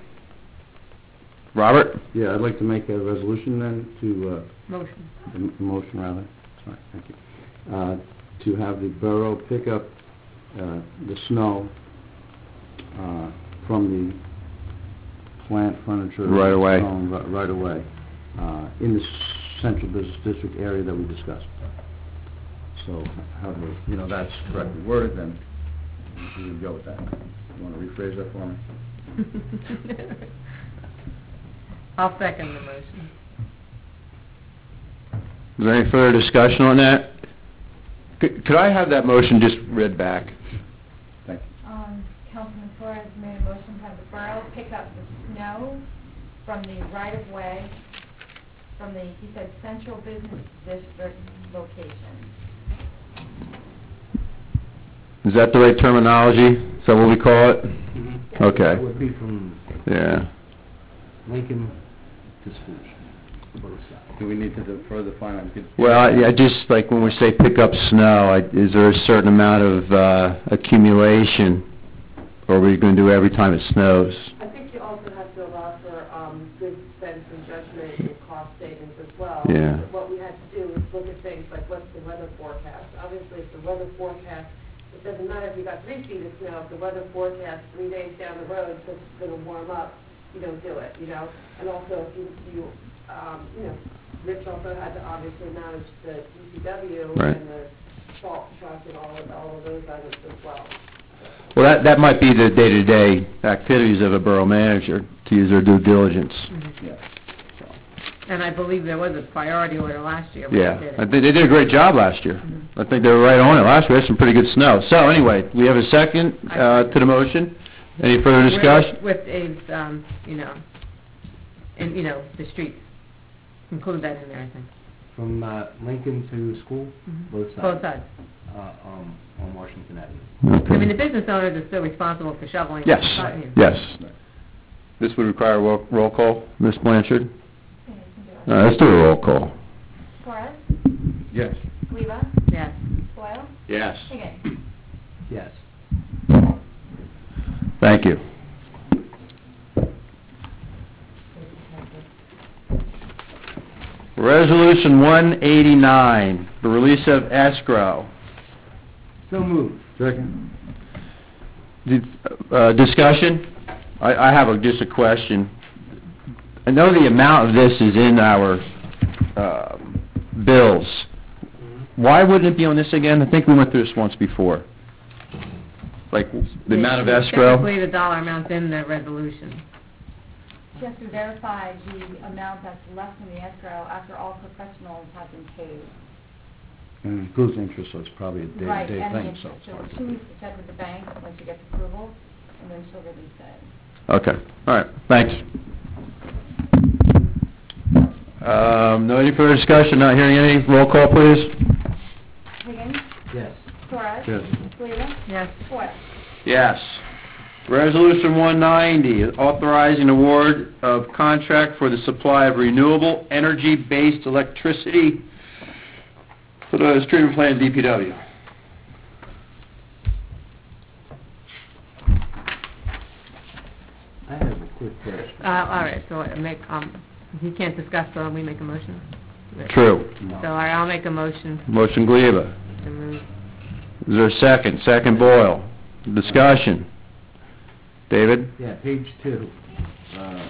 Robert? Yeah, I'd like to make a resolution then to, uh, Motion. a m- a motion rather, sorry, thank you, uh, to have the borough pick up uh, the snow uh, from the plant, furniture. Right away. stone, ri- Right away, uh, in the s- central business district area that we discussed. So, how do, we- You know, that's correctly worded, then we would go with that. You want to rephrase that for me? I'll second the motion. Is there any further discussion on that? Could could I have that motion just read back? Thank you. Um, Councilman Torres made a motion to have the borough pick up the snow from the right-of-way, from the, he said, central business district location. Is that the right terminology? Is that what we call it? Okay. That would be from Yeah. Lincoln to Spruce, both sides. Do we need to de- further define on? Well, I I just, like, when we say pick up snow, I- is there a certain amount of uh, accumulation, or are we going to do every time it snows? I think you also have to allow for um, good sense and judgment and cost savings as well. Yeah. What we had to do is look at things like what's the weather forecast. Obviously, if the weather forecast, it doesn't matter if you got three feet of snow, if the weather forecast three days down the road says it's going to warm up, you don't do it, you know? And also, if you, you, um, you know, Rich also had to obviously manage the D P W Right. and the salt truck and all of, all of those items as well. Well, that that might be the day-to-day activities of a borough manager, to use their due diligence. Yeah. And I believe there was a priority order last year when Yeah, they did I it. think they did a great job last year. Mhm. I think they were right on it last year. We had some pretty good snow. So anyway, we have a second uh, to the motion. Any further discussion? With, with is, um, you know, and, you know, the streets. Include that in there, I think. From uh, Lincoln to school, Mhm. both sides. Both sides. Uh, um, on Washington Avenue. Okay. I mean, the business owners are still responsible for shoveling. Yes, the cotton. yes. This would require a roll roll call, Miz Blanchard? Okay, you can do it. Uh, Let's do a roll call. Torres, Yes. Leva, Yes. Boyle, Yes. Higgins. Yes. Thank you. Resolution one eighty-nine, the release of escrow. So moved. Second. Did- uh, Discussion? I I have a- just a question. I know the amount of this is in our uh, bills. Why wouldn't it be on this again? I think we went through this once before. Like, the amount of escrow? Typically, the dollar amount's in the resolution. She has to verify the amount that's left in the escrow after all professionals have been paid. And it includes interest, so it's probably a Right, day-to-day and the thing, so. interest. So she needs to check with the bank when she gets approval, and then she'll release it. Okay, all right, thanks. Um, No any further discussion, not hearing any, roll call, please. Higgins, Yes. Torres, Yes. Leva, Yes. Boyle. Yes. Resolution one ninety, authorizing award of contract for the supply of renewable energy-based electricity for the treatment plant D P W. I have a quick question. Uh, all right, so I make, um, you can't discuss, so we make a motion? True. No. So all right, I'll make a motion Motion Gleba. to move. Is there a second? Second Boyle. Discussion. David? Yeah, page two. Uh,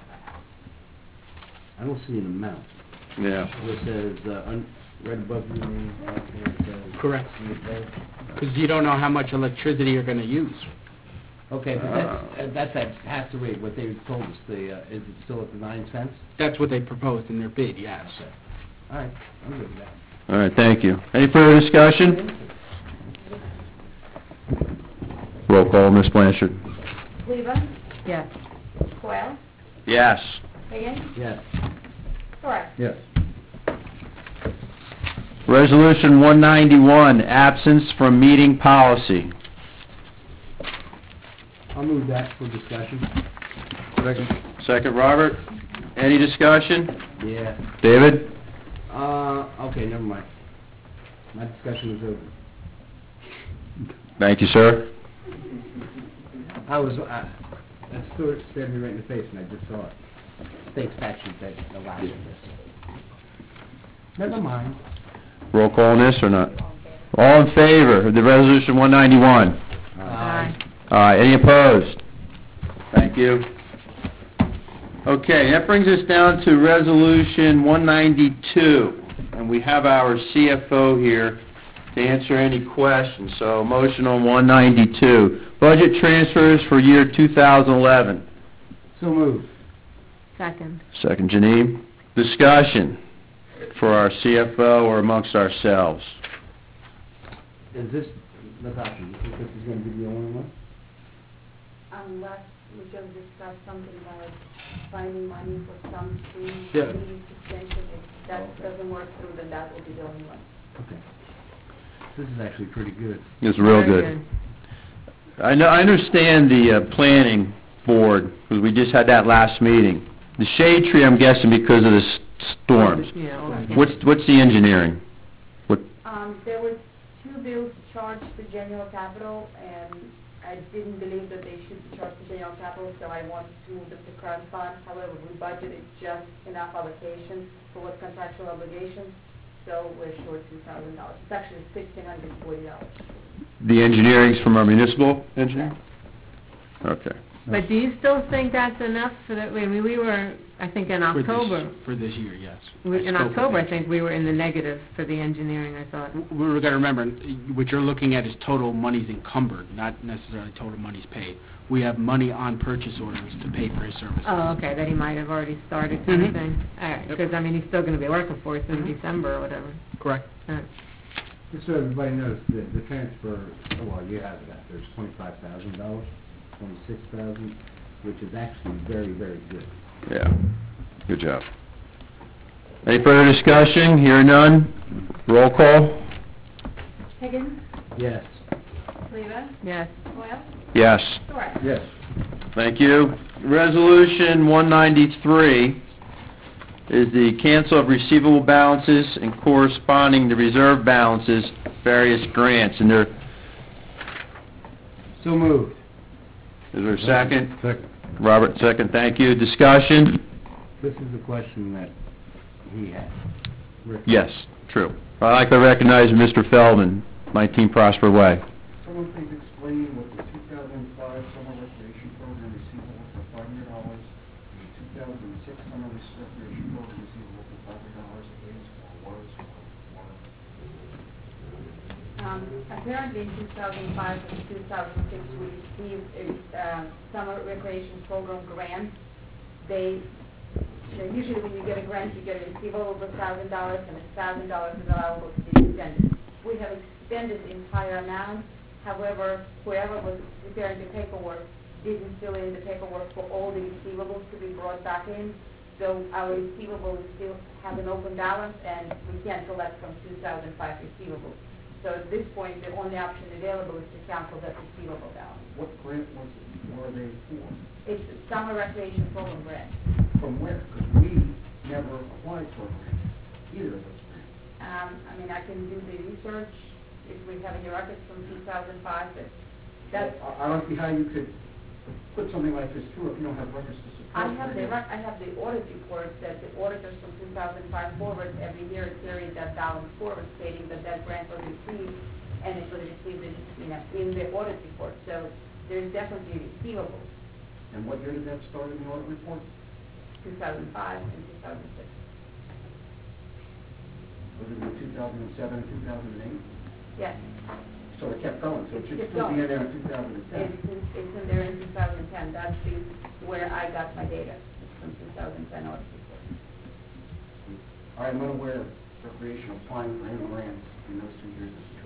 I don't see an amount. Yeah. It says, uh, un- right above your name, uh, it says... Correct. Because you don't know how much electricity you're going to use. Okay, but that's, uh, that's at half the rate, what they told us, the, uh, is it still at the nine cents? That's what they proposed in their bid, yes. Okay. All right, I'm good with that. All right, thank you. Any further discussion? Roll call, Miss Blanchard. Leva, Yes. Boyle, Yes. Higgins, Yes. Torres. Yes. Resolution one ninety-one, absence from meeting policy. I'll move that for discussion. Second. Second, Robert. Any discussion? Yeah. David? Uh, okay, never mind. My discussion is over. Thank you, sir. I was, uh, that stood, stared me right in the face, and I just saw it. State statute that allows this. Never mind. Roll call on this or not? All in favor of the resolution one ninety-one? Aye. Aye. Any opposed? Thank you. Okay, that brings us down to Resolution one ninety-two, and we have our C F O here to answer any questions. So, motion on one ninety-two. Budget transfers for year two thousand eleven. So moved. Second. Second, Janine. Discussion for our C F O or amongst ourselves. Is this, Natasha, you think this is gonna be the only one? Unless we can discuss something about finding money for some streams, Yeah. maybe extension, if that doesn't work through, then that will be the only one. Okay. This is actually pretty good. It's real Very good. I know, I understand the uh, planning board, because we just had that last meeting. The shade tree, I'm guessing because of the s- storms. Yeah, okay. What's, what's the engineering? What, Um, there were two bills charged to general capital, and I didn't believe that they should be charged to general capital, so I wanted to move them to current fund. However, we budgeted just enough allocation for what contractual obligations, so we're short two thousand dollars. It's actually sixteen hundred forty dollars. the engineering's from our municipal engineer? Okay. But do you still think that's enough for that, I mean, we were, I think in For this- October, For this year, yes. we- in I spoke with October, I him. think we were in the negative for the engineering, I thought. We were going to remember, what you're looking at is total monies encumbered, not necessarily total monies paid. We have money on purchase orders to pay for his services. Oh, okay, that he might have already started kind of Mhm. thing. All right, Yep. because, I mean, he's still going to be working for us in Mhm. December or whatever. Correct. All right. Just so everybody knows, the, the transfer, well, you have that, there's twenty-five thousand dollars, twenty-six thousand, which is actually very, very good. Yeah. Good job. Any further discussion? Hear none? Roll call? Higgins, Yes. Reva, Yes. Boyle, Yes. Story. Yes. Thank you. Resolution one ninety-three is the cancel of receivable balances and corresponding to reserve balances, various grants. And there, So moved. is there a second? Second. Robert, second. Thank you. Discussion? This is the question that he had. Rick. Yes, true. I'd like to recognize Mister Feldman, nineteen Prosper Way. Someone please explain what the two thousand five summer recreation program receivable for five hundred dollars, and the two thousand six summer recreation program receivable for five hundred dollars is or was or were. Um, apparently in two thousand five and two thousand six, we received a, uh, summer recreation program grant. They, you know, usually when you get a grant, you get a receivable of a thousand dollars, and a thousand dollars is allowable to be expended. We have expended the entire amount. However, whoever was preparing the paperwork didn't fill in the paperwork for all the receivables to be brought back in. So our receivables still have an open balance, and we can't collect from two thousand five receivables. So at this point, the only option available is to cancel that receivable balance. What grant was it, were they for? It's a summer recreation program grant. From where? Because we never applied for a grant, either of those grants. Um, I mean, I can do the research if we have any records from two thousand five, but that's, I I don't see how you could put something like this through if you don't have records to support. I have the, it. rec- I have the audit report that the auditors from two thousand five forward every year carried that balance forward stating that that grant was received, and it was received in, you know, in the audit report. So there's definitely receivables, And what year did that start in the audit report? two thousand five and two thousand six. Was it in two thousand seven and two thousand eight? Yes, So it kept going, so it should It's still be going. in there in two thousand ten. it's, in- it's in there in two thousand ten. That's the, where I got my data, it's from two thousand ten audit report. I'm unaware of recreation applying for any grants in those two years as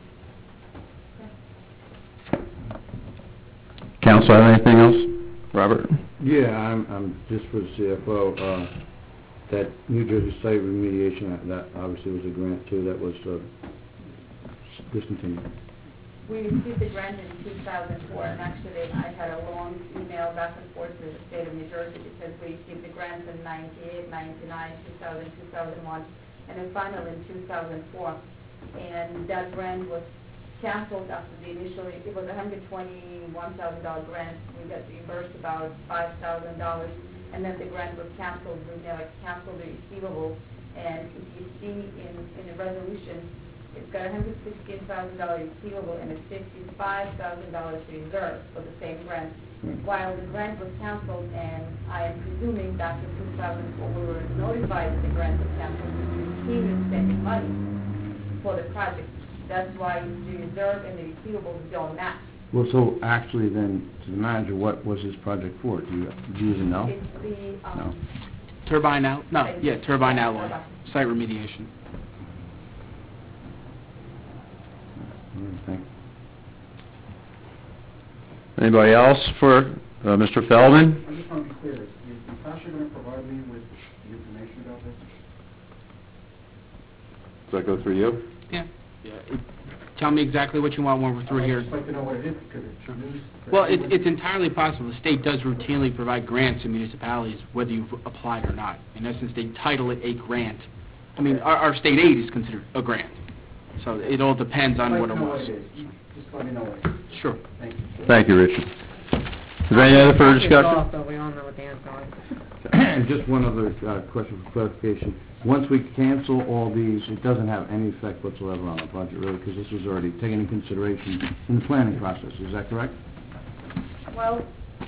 treasurer. Council, have anything else? Robert? Yeah, I'm, I'm, just for the C F O, uh, that New Jersey site remediation, that- that obviously was a grant too, that was, uh, discontinued. We received the grant in two thousand four, and actually I had a long email back and forth with the state of New Jersey because we received the grants in ninety-eight, ninety-nine, two thousand, two thousand one, and then finally in two thousand four. And that grant was canceled after the initial, it was a one hundred twenty-one thousand dollar grant. We got reimbursed about five thousand dollars, and then the grant was canceled. We never canceled the receivable. And if you see in, in the resolution, It's got a hundred sixteen thousand dollar receivable and a fifty-five thousand dollars reserve for the same grant. While the grant was canceled, and I am presuming back in two thousand four, we were notified that the grant was canceled, we continued spending money for the project. That's why the reserve and the receivables don't match. Well, so actually then, to the manager, what was this project for? Do you, do you even know? It's the, um, Turbine out, no, yeah, turbine Yeah, alloy, turbine. site remediation. Mm, thank- Anybody else for uh, Mister Feldman? I just want to be clear, is Natasha going to provide me with the information about this? Does that go through you? Yeah. Yeah. it- Tell me exactly what you want when we're through I'd here. just like to know what it is, because it's news. for Well, it, everyone. it's entirely possible. The state does routinely provide grants to municipalities, whether you've applied or not. In essence, they title it a grant. I mean, our, our state aid is considered a grant. So it all depends on I'd what like it to know was. what it is. Just let me know what it is. Sure. Thank you. Thank you, Richard. Is there any other further discussion? So we all know what the answer is. And just one other uh, question for clarification. Once we cancel all these, it doesn't have any effect whatsoever on our budget, really, because this was already taken into consideration in the planning process. Is that correct? well,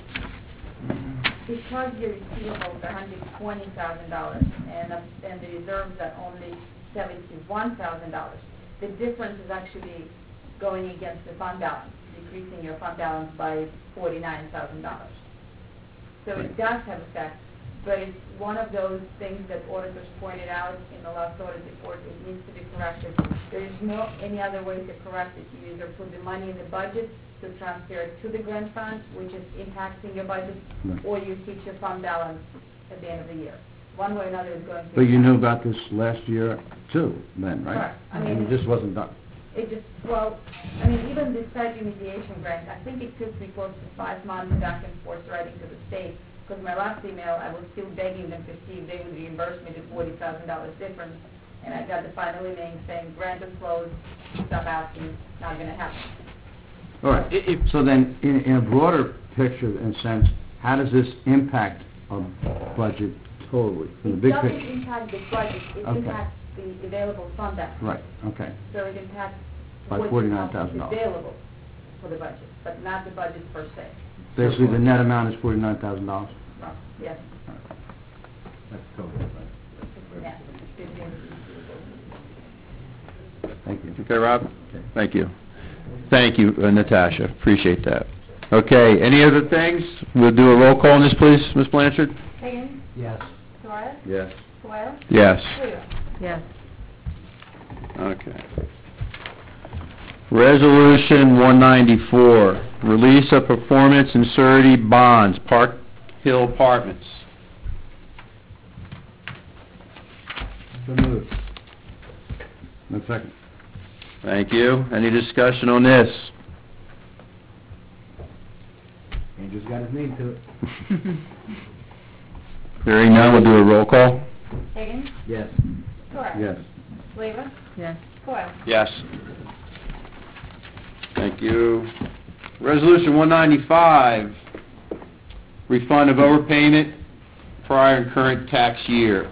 because your receivables are hundred twenty thousand dollars, and, uh, and the reserves are only seventy-one thousand dollars, the difference is actually going against the fund balance, decreasing your fund balance by forty-nine thousand dollars. So it does have effect, but it's one of those things that auditors pointed out in the last audit report. It needs to be corrected. There is no any other way to correct it. You either put the money in the budget to transfer it to the grant fund, which is impacting your budget, Right. or you hit your fund balance at the end of the year. One way or another is going to. But you impact. knew about this last year, too, then, right? Correct. I And mean- it just wasn't done. It just, well, I mean, even this site remediation grant, I think it took me close to five months back and forth writing to the state, because my last email, I was still begging them to see if they would reimburse me the forty thousand dollars difference, and I got the final email saying, grant is closed, stop asking, not gonna happen. All right. I- if- So then, in, in a broader picture and sense, how does this impact our budget totally, from the It big doesn't picture? impact the budget, it Okay. impacts the available fund balance. Right, okay. So it impacts By what forty-nine is thousand dollars. available for the budget, but not the budget per se. Basically, the net amount is forty-nine thousand dollars? No, yes, That's total, right? yes, fifteen. Thank you. Okay, Rob? Thank you. Thank you, uh, Natasha. Appreciate that. Okay, any other things? We'll do a roll call on this, please, Miz Blanchard? Higgins? Yes. Suarez? Yes. Coyle? Yes. Cleo? Yes. Okay. Resolution one ninety-four, release of performance and surety bonds, Park Hill Apartments. So moved. No second. Thank you. Any discussion on this? He just got his name to it. Hearing none, we'll do a roll call. Higgins? Yes. Suarez? Yes. Cleo? Yes. Coyle? Yes. Thank you. Resolution one ninety-five, refund of overpayment prior and current tax year.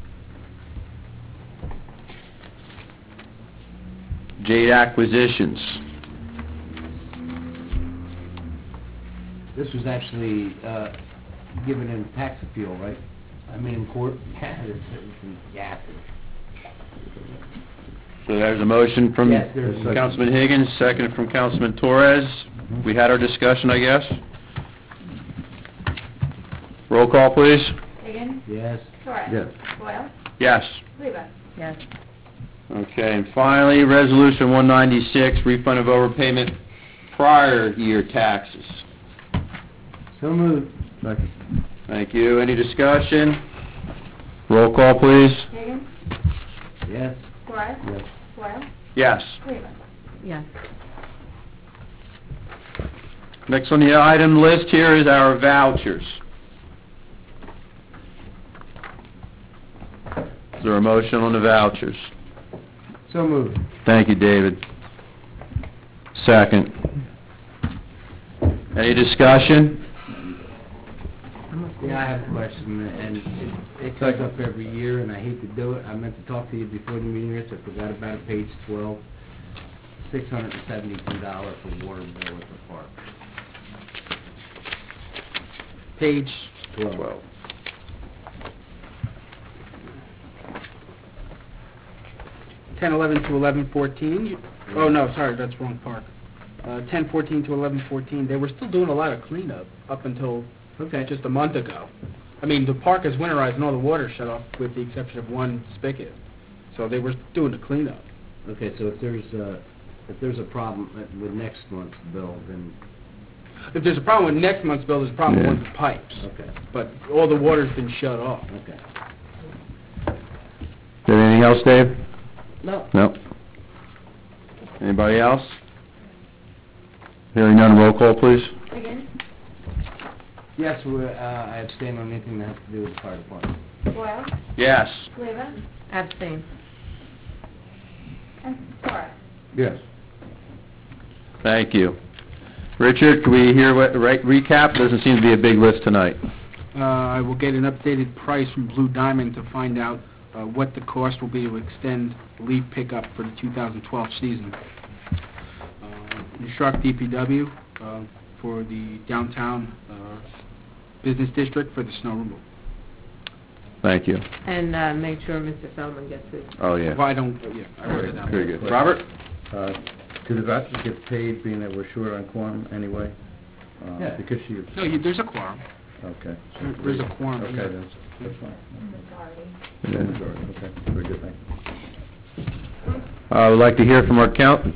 Jade Acquisitions. This was actually, uh, given in tax appeal, right? I mean, in court? Yeah, it's, it's, yeah. So there's a motion from Yes, there's a- Councilman Higgins, second from Councilman Torres. We had our discussion, I guess. Roll call, please. Higgins? Yes. Suarez? Yes. Coyle? Yes. Cleo? Yes. Okay, and finally, Resolution one ninety-six, refund of overpayment prior year taxes. So moved. Second. Thank you. Any discussion? Roll call, please. Higgins? Yes. Suarez? Yes. Coyle? Yes. Cleo? Yes. Next on the item list here is our vouchers. Is there a motion on the vouchers? So moved. Thank you, David. Second. Any discussion? I'm Yeah, I have a question, and it, it comes up every year, and I hate to do it. I meant to talk to you before the meeting, Rich. I forgot about it, page twelve, six hundred and seventy-two dollars for water bill at the park. Page Twelve. ten eleven to eleven fourteen. Oh, no, sorry, that's wrong park. Uh, ten fourteen to eleven fourteen, they were still doing a lot of cleanup up until Okay. just a month ago. I mean, the park is winterized and all the water shut off with the exception of one spigot. So they were doing the cleanup. Okay, so if there's, uh, if there's a problem with next month's bill, then, If there's a problem with next month's bill, there's a problem Yeah. with the pipes. okay, But all the water's been shut off. okay. Anything else, Dave? No. No. Anybody else? Hearing none, roll call, please. Higgins, Yes, we, uh, I abstain on anything that has to do with the fire department. Boyle, Yes. Cleva, Abstain. and Cora. Yes. Thank you. Richard, can we hear what, right, recap? Doesn't seem to be a big list tonight. Uh, I will get an updated price from Blue Diamond to find out uh, what the cost will be to extend leaf pickup for the two thousand twelve season. Uh, Instruct D P W uh, for the downtown uh, business district for the snow removal. Thank you. And uh, make sure Mister Feldman gets his. Oh, yeah. If I don't, yeah, I wrote it down. Very good. Robert? Uh, do the vouchers get paid, being that we're short on quorum anyway? Uh, Yeah. Because she... No, you, there's a quorum. Okay. There- There's a quorum. Okay, that's, that's fine. Majority. Yeah. Majority, okay, very good, thank you. Uh, I would like to hear from our count.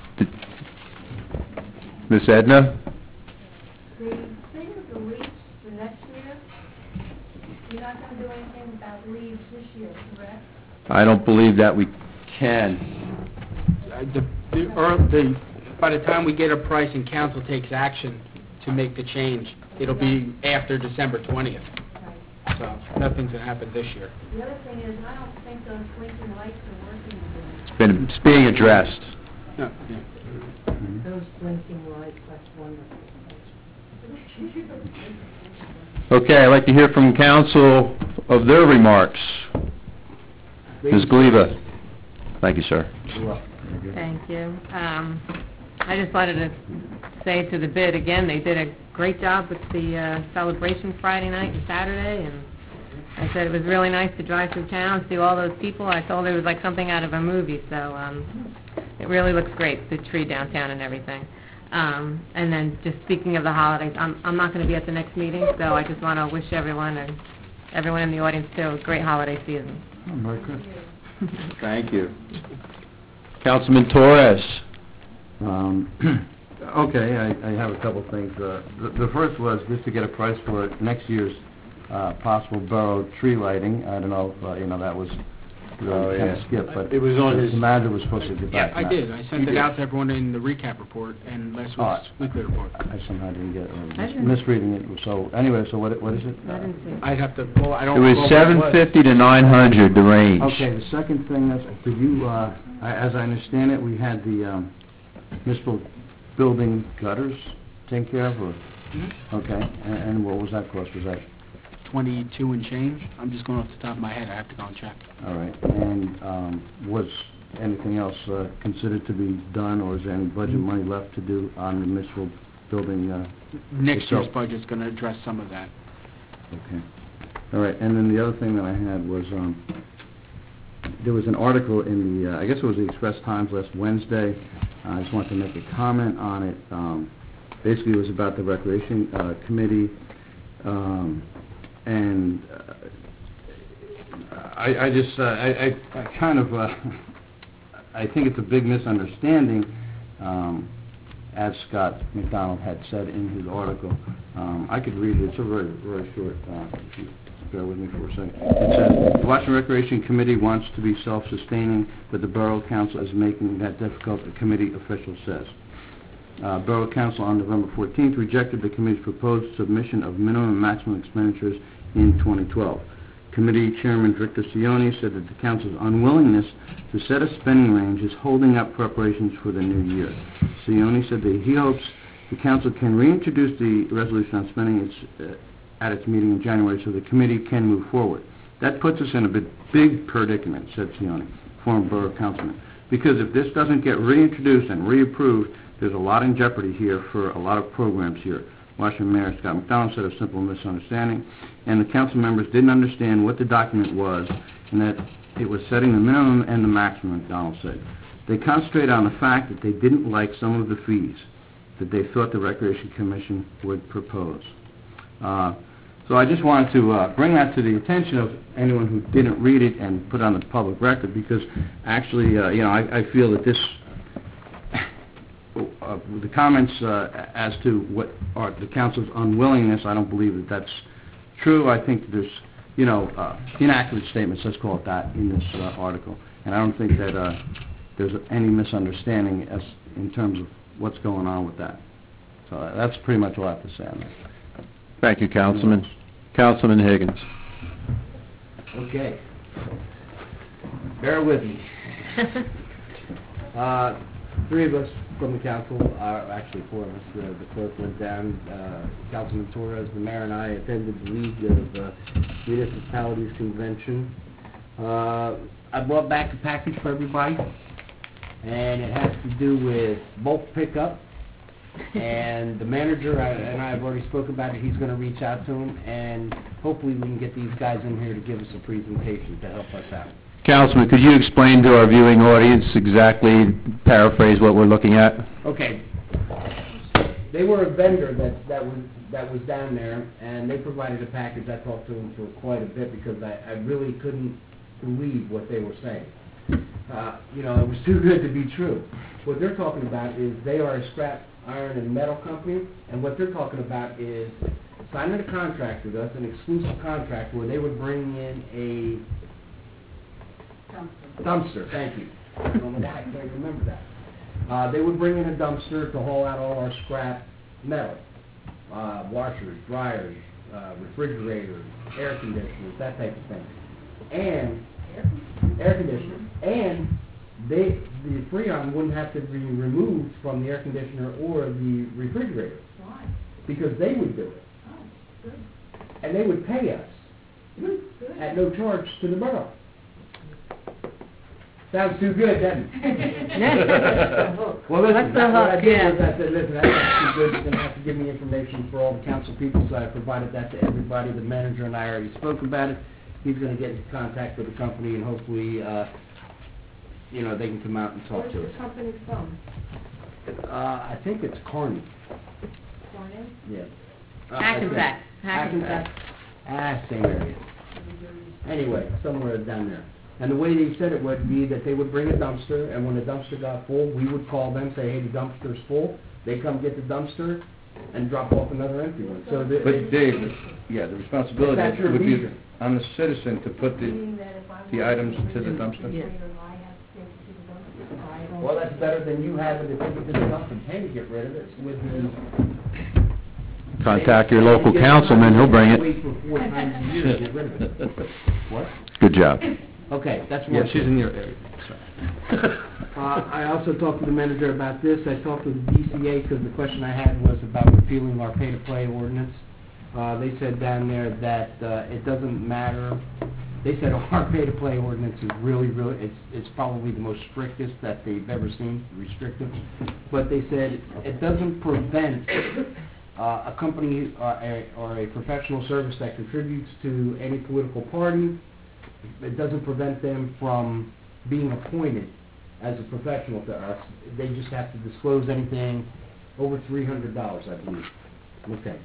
Miss Edna? The thing with the leaves for next year, you're not gonna do anything about leaves this year, correct? I don't believe that we can. Uh, The, the, earl- the, by the time we get a price and council takes action to make the change, it'll be after December twentieth. Right. So nothing's gonna happen this year. The other thing is, I don't think those blinking lights are working again. Been, it's being addressed. No, yeah. Those blinking lights, that's wonderful. Okay, I'd like to hear from council of their remarks. Miz Gleva? Thank you, sir. Thank you. Um, I just wanted to say to the bid, again, they did a great job with the uh, celebration Friday night and Saturday, and I said it was really nice to drive through town, see all those people. I told her it was like something out of a movie, so um, it really looks great, the tree downtown and everything. Um, and then just speaking of the holidays, I'm, I'm not going to be at the next meeting, so I just want to wish everyone and everyone in the audience too a great holiday season. Oh, Merry Christmas. Thank you. Councilman Torres? Um, okay, I, I have a couple things. Uh, the, the first was just to get a price for next year's uh, possible borough tree lighting. I don't know if, uh, you know, that was Oh, really kind yeah. of skipped, but It was on his- the manager was supposed to get Yeah, back. I on did. that. I You sent it did? out to everyone in the recap report and last Oh, week's weekly report. I somehow didn't get it. I was I mis- didn't- misreading it. So anyway, so what, what is it? I didn't see. I'd have to, well, I It don't... was recall what seven fifty to nine hundred, the range. Okay, the second thing is, did you, uh, I- as I understand it, we had the um, municipal building gutters taken care of, or, Mhm. okay, and, and what was that cost? Was that, twenty-two and change. I'm just going off the top of my head. I have to go and check. all right, and um, was anything else uh, considered to be done, or is there any budget money left to do on the municipal building? uh, Next year's itself? budget's going to address some of that. Okay. All right, and then the other thing that I had was, um, there was an article in the, uh, I guess it was the Express Times last Wednesday. I just wanted to make a comment on it. Um, basically, it was about the Recreation uh, Committee, um, and uh, I, I just, uh, I, I, I kind of, uh, I think it's a big misunderstanding, um, as Scott McDonald had said in his article. Um, I could read it. It's a very, very short, uh, if you bear with me for a second. It says, the Washington Recreation Committee wants to be self-sustaining, but the Borough Council is making that difficult, the committee official says. Uh, Borough Council on November fourteenth rejected the committee's proposed submission of minimum and maximum expenditures in twenty twelve. Committee Chairman Victor Sioni said that the Council's unwillingness to set a spending range is holding up preparations for the new year. Sioni said that he hopes the Council can reintroduce the resolution on spending its, uh, at its meeting in January so the committee can move forward. That puts us in a big, big predicament, said Sione, former borough councilman, because if this doesn't get reintroduced and reapproved, there's a lot in jeopardy here for a lot of programs here. Washington Mayor Scott McDonald said a simple misunderstanding, and the council members didn't understand what the document was, and that it was setting the minimum and the maximum, McDonald said. They concentrated on the fact that they didn't like some of the fees that they thought the Recreation Commission would propose. Uh, so I just wanted to uh, bring that to the attention of anyone who didn't read it and put it on the public record, because actually, uh, you know, I, I feel that this Uh, the comments uh, as to what are the council's unwillingness, I don't believe that that's true. I think there's, you know, uh, inaccurate statements, let's call it that, in this uh, article. And I don't think that uh, there's any misunderstanding as in terms of what's going on with that. So uh, that's pretty much all I have to say on that. Thank you, Councilman. Councilman Higgins. Okay. Bear with me. Uh, three of us from the council, uh, actually four of us, uh, the clerk went down, uh, Councilman Torres, the mayor, and I attended the League of uh, Municipalities Convention. Uh, I brought back a package for everybody, and it has to do with bulk pickup, and the manager I, and I have already spoken about it. He's going to reach out to him, and hopefully we can get these guys in here to give us a presentation to help us out. Councilman, could you explain to our viewing audience exactly, paraphrase what we're looking at? Okay. They were a vendor that, that was that was down there, and they provided a package. I talked to them for quite a bit because I, I really couldn't believe what they were saying. Uh, you know, it was too good to be true. What they're talking about is they are a scrap iron and metal company, and what they're talking about is signing a contract with us, an exclusive contract where they would bring in a Dumpster. Dumpster, thank you. I don't know why I can't remember that. Uh, they would bring in a dumpster to haul out all our scrap metal, uh, washers, dryers, uh, refrigerators, air conditioners, that type of thing. And, air conditioners. And they, the Freon wouldn't have to be removed from the air conditioner or the refrigerator. Why? Because they would do it. Oh, good. And they would pay us Good. Good. at no charge to the borough. Sounds too good, doesn't it? Well, listen, That's the that's what I hook, did yeah. was I said, listen, that's too good, you're gonna have to give me information for all the council people, so I provided that to everybody. The manager and I already spoke about it. He's gonna get in contact with the company, and hopefully, uh, you know, they can come out and talk Where's to the us. company from? Uh, I think it's Carney, Corning? yeah. Uh, Hackensack. Hackensack. Ah, same area. Anyway, somewhere down there. And the way they said it would be that they would bring a dumpster, and when the dumpster got full, we would call them, say, hey, the dumpster's full. They come get the dumpster and drop off another empty one. So the, But Dave, yeah, the responsibility That's your would be leisure. on the citizen to put the, Meaning that if I the want items to the remove dumpster? Yeah. refrigerator, I have to take it to the dumpster. I don't- well, that's better than you having to take it to the dumpster and pay to get rid of it with the... Contact your local councilman, he'll bring it. Wait for four times a year to get rid of it. What? Good job. Okay, that's Yeah, one. she's in your area. Uh, I also talked to the manager about this. I talked to the D C A because the question I had was about repealing our pay-to-play ordinance. Uh, they said down there that uh, it doesn't matter. They said our pay-to-play ordinance is really, really, it's, it's probably the most strictest that they've ever seen, restrictive. But they said it doesn't prevent uh, a company or a, or a professional service that contributes to any political party. It doesn't prevent them from being appointed as a professional to us. They just have to disclose anything over three hundred dollars, I believe. Okay.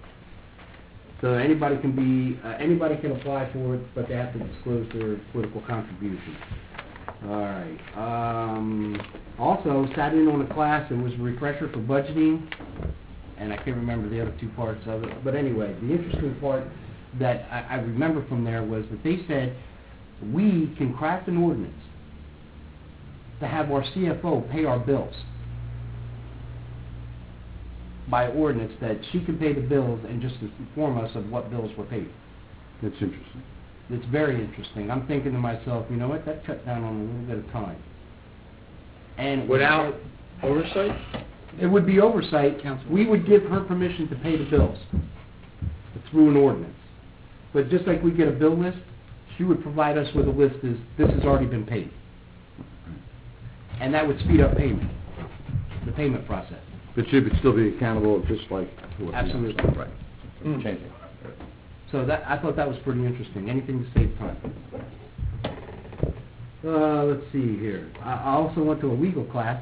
So anybody can be, uh, anybody can apply for it, but they have to disclose their political contribution. All right. Um, also, sat in on a class, it was a refresher for budgeting, and I can't remember the other two parts of it. But anyway, the interesting part that I, I remember from there was that they said we can craft an ordinance to have our C F O pay our bills by ordinance, that she can pay the bills and just inform us of what bills were paid. That's interesting. It's very interesting. I'm thinking to myself, you know what, that cut down on a little bit of time. And Without oversight? it would be oversight. We would give her permission to pay the bills. through an ordinance. But just like we get a bill list, she would provide us with a list as, this has already been paid. And that would speed up payment, the payment process. But you could still be accountable just like... what- Absolutely. Right. Mm. Changing. So that, I thought that was pretty interesting, anything to save time. Uh, let's see here, I, I also went to a legal class,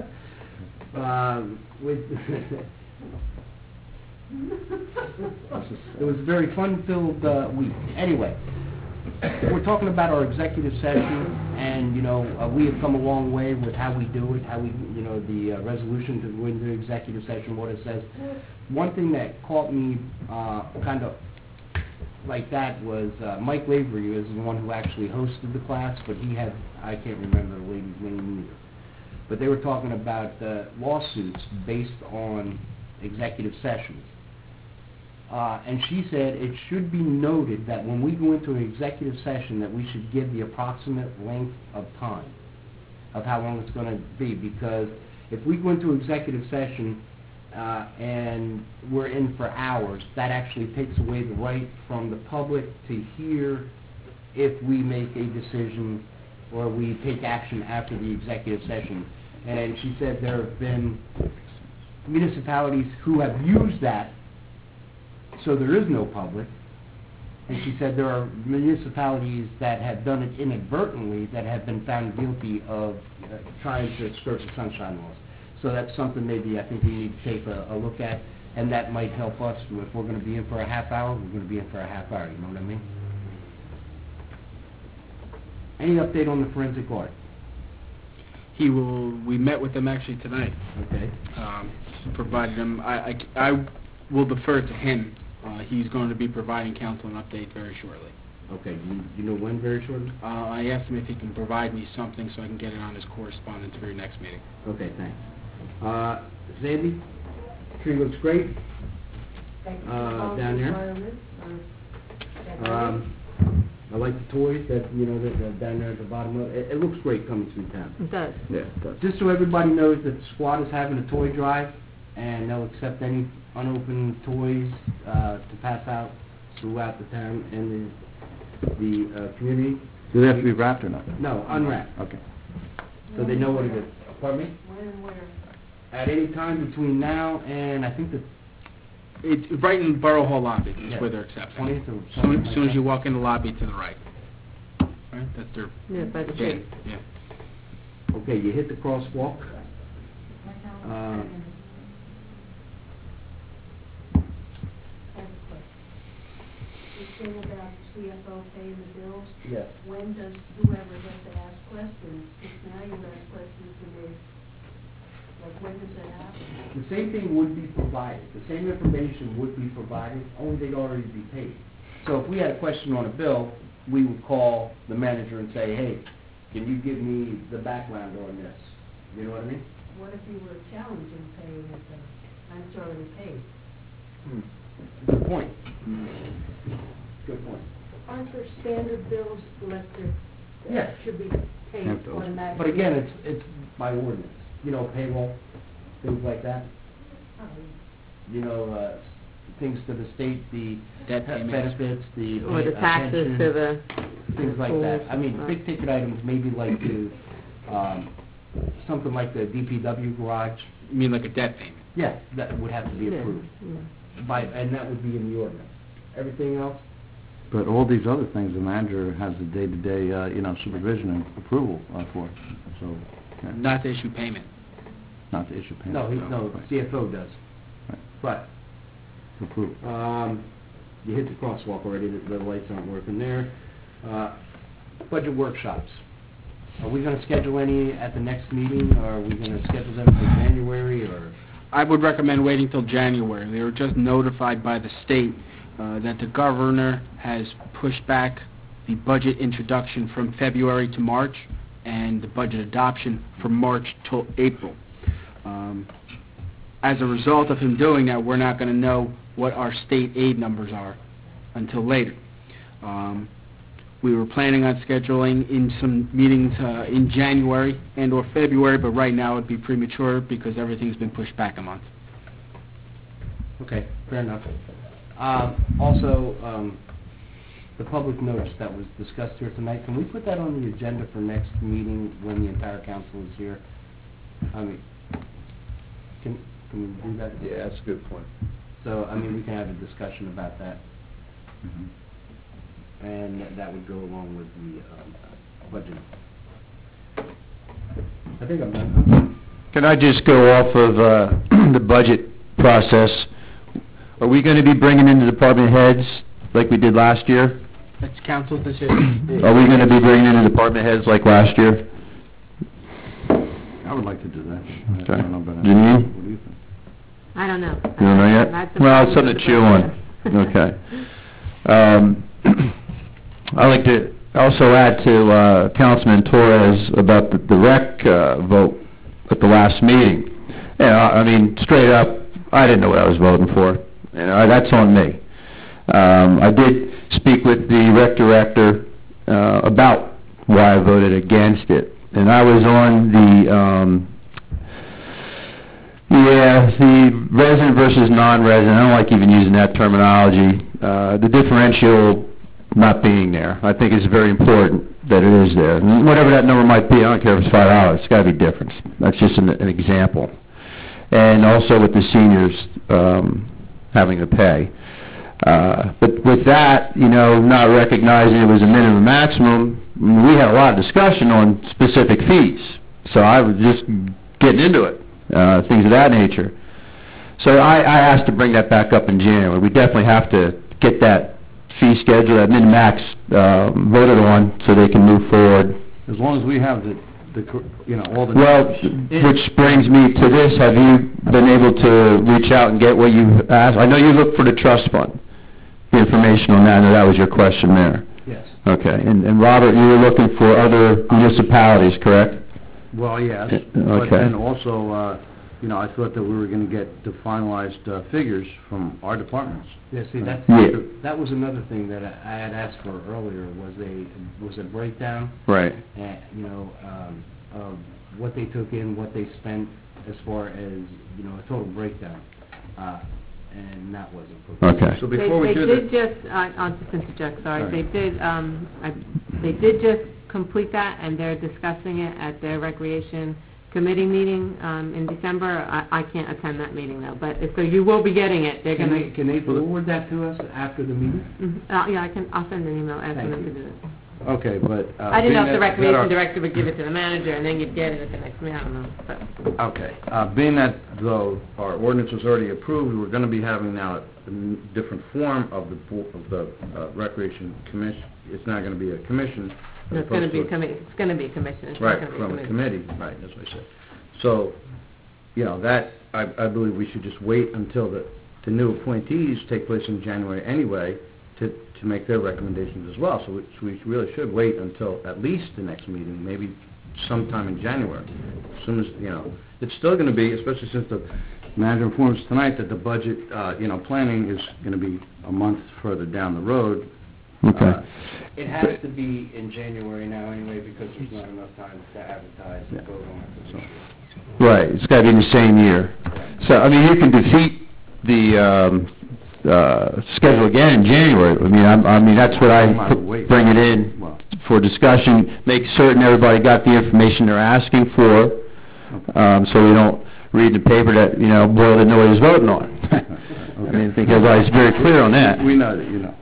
um, with, it was a very fun-filled, uh, week. Anyway, we're talking about our executive session, and, you know, uh, we have come a long way with how we do it, how we, you know, the uh, resolution to go into executive session, what it says. One thing that caught me, uh, kind of like that was, uh, Mike Lavery is the one who actually hosted the class, but he had, I can't remember the lady's name either. But they were talking about, uh, lawsuits based on executive sessions. Uh, and she said it should be noted that when we go into an executive session, that we should give the approximate length of time of how long it's going to be, because if we go into executive session uh, and we're in for hours, that actually takes away the right from the public to hear if we make a decision or we take action after the executive session. And she said there have been municipalities who have used that so there is no public. And she said there are municipalities that have done it inadvertently that have been found guilty of uh, trying to skirt the sunshine laws. So that's something maybe I think we need to take a, a look at, and that might help us. If we're going to be in for a half hour, we're going to be in for a half hour, you know what I mean? Any update on the forensic audit? He will, we met with them actually tonight, Okay. um, provided him, I, I, I will defer to him. Uh, he's going to be providing council an update very shortly. Okay, you, you know when very shortly? Uh, I asked him if he can provide me something so I can get it on his correspondence for your next meeting. Okay, thanks. Uh, Sandy, tree looks great. Uh, down there. Um, I like the toys that, you know, that, that down there at the bottom of it. It looks great coming through town. It does. Yeah, it does. Just so everybody knows that the squad is having a toy drive, and they'll accept any unopened toys, uh, to pass out throughout the town and the, the, uh, community. Do they have to be wrapped or not? No, unwrapped, Okay. so they know what it is. Pardon me? When and where? At any time between now and, I think the It's right in Borough Hall lobby is Yeah. where they're accepting. twentieth or Soon, something like soon as that. you walk in the lobby to the right. Right, that's their Yeah, by the gate, gate. yeah. Okay, you hit the crosswalk. Uh, I have a question. You're saying about C F O paying the bills, Yes. when does whoever has to ask questions, if now you ask questions to me, like when does that happen? The same thing would be provided, the same information would be provided, only they'd already be paid. So if we had a question on a bill, we would call the manager and say, hey, can you give me the background on this? You know what I mean? What if you were challenging paying it, uh, and it's already paid? Good point. Good point. Aren't there standard bills, electric, Yes. that should be paid Have those. automatically? But again, it's, it's by ordinance, you know, payroll, things like that. Oh, You know, uh, things to the state, the Debt payments. benefits, the Or the uh, taxes pension, to the... things like that. I mean, Uh, big ticket items, maybe like the, um, something like the D P W garage. You mean like a debt payment? Yeah, that would have to be yeah, approved yeah. by, and that would be in the ordinance. Everything else? But all these other things, the manager has the day-to-day, uh, you know, supervision and approval uh, for, so, yeah, Not to issue payment. not to issue payment. No, he, no, Right. C F O does. Right. But, To approve. um, you hit the crosswalk already, the, the lights aren't working there. Uh, budget workshops. Are we gonna schedule any at the next meeting, or are we gonna schedule them for January, or? I would recommend waiting till January. They were just notified by the state uh, that the governor has pushed back the budget introduction from February to March and the budget adoption from March till April. Um, as a result of him doing that, we're not going to know what our state aid numbers are until later. Um, we were planning on scheduling in some meetings uh, in January and or February, but right now it'd be premature because everything's been pushed back a month. Okay, fair enough. Um, Also, um, the public notice that was discussed here tonight, can we put that on the agenda for next meeting when the entire council is here? I mean, can, can we do that? Yeah, that's a good point. So, I mean, we can have a discussion about that, and that would go along with the um, budget. I think I'm done. Can I just go off of uh, the budget process? Are we going to be bringing in the department heads like we did last year? That's council's decision. Are we going to be bringing in the department heads like last year? I would like to do that. Okay. I don't know about Janine? What do you think? I don't know. You don't know yet? That's the Well, it's problem something with to the chew budget. on. Okay. Um, I'd like to also add to uh, Councilman Torres about the the rec uh, vote at the last meeting. You know, I mean, straight up, I didn't know what I was voting for. You know, that's on me. Um, I did speak with the rec director uh, about why I voted against it, and I was on the um, yeah, the resident versus non-resident. I don't like even using that terminology. Uh, the differential not being there, I think, is very important that it is there. And whatever that number might be, I don't care if it's five dollars. It's got to be different. That's just an, an example. And also with the seniors um, having to pay. Uh, but with that, you know, not recognizing it was a minimum maximum, we had a lot of discussion on specific fees. So I was just getting into it, uh, things of that nature. So I, I asked to bring that back up in January. We definitely have to get that fee schedule, that min-max, uh, voted on so they can move forward. As long as we have the, the, cor- you know, all the... Well, which brings me to this. Have you been able to reach out and get what you asked? I know you looked for the trust fund, the information on that. I know that was your question there. Yes. Okay. And, and Robert, you were looking for other municipalities, correct? Well, yes, Uh, but okay. then also, uh, you know, I thought that we were going to get the finalized uh, figures from our departments. Yeah, see, that's, Yeah. that was another thing that I I had asked for earlier, was a, was a breakdown, Right. uh, you know, um, of what they took in, what they spent, as far as, you know, a total breakdown, uh, and that wasn't provided. Okay. So They, before we they do did that... just, uh, I'll just interject, sorry, Sorry. they did, um, I, they did just complete that, and they're discussing it at their recreation committee meeting, um, in December. I, I can't attend that meeting though, but, so you will be getting it, they're Can gonna... they, can they forward that to us after the meeting? Mhm. Uh, yeah, I can, I'll send an email asking Thank them you. to do it. Okay, but... uh, I didn't know if being the that- that our- recreation director would give it to the manager, and then you'd get it at the next meeting, I don't know, but... Okay. Uh, Being that, though, our ordinance was already approved, we're going to be having now a n- different form of the bo- of the uh, Recreation Commission. It's not going to be a commission. as No, it's gonna opposed be to a committee, it's gonna be a commission, it's not Right, gonna be a from a committee. committee, right, that's what I said. So, you know, that, I I believe we should just wait until the the new appointees take place in January anyway to to make their recommendations as well. So we so we really should wait until at least the next meeting, maybe sometime in January. As soon as, you know, it's still going to be, especially since the manager informs us tonight that the budget, uh, you know, planning is going to be a month further down the road. Okay. Uh, It has to be in January now anyway, because there's not enough time to advertise and vote on it. So- Right, it's got to be in the same year. So, I mean, you can defeat the um, uh, schedule again in January. I mean, I'm- I mean, that's what I No matter what. bring it in Well, for discussion, make certain everybody got the information they're asking for, um, so we don't read in the paper that, you know, Boyle didn't know what he was voting on. I mean, I think everybody's very clear on that. We know that, you know.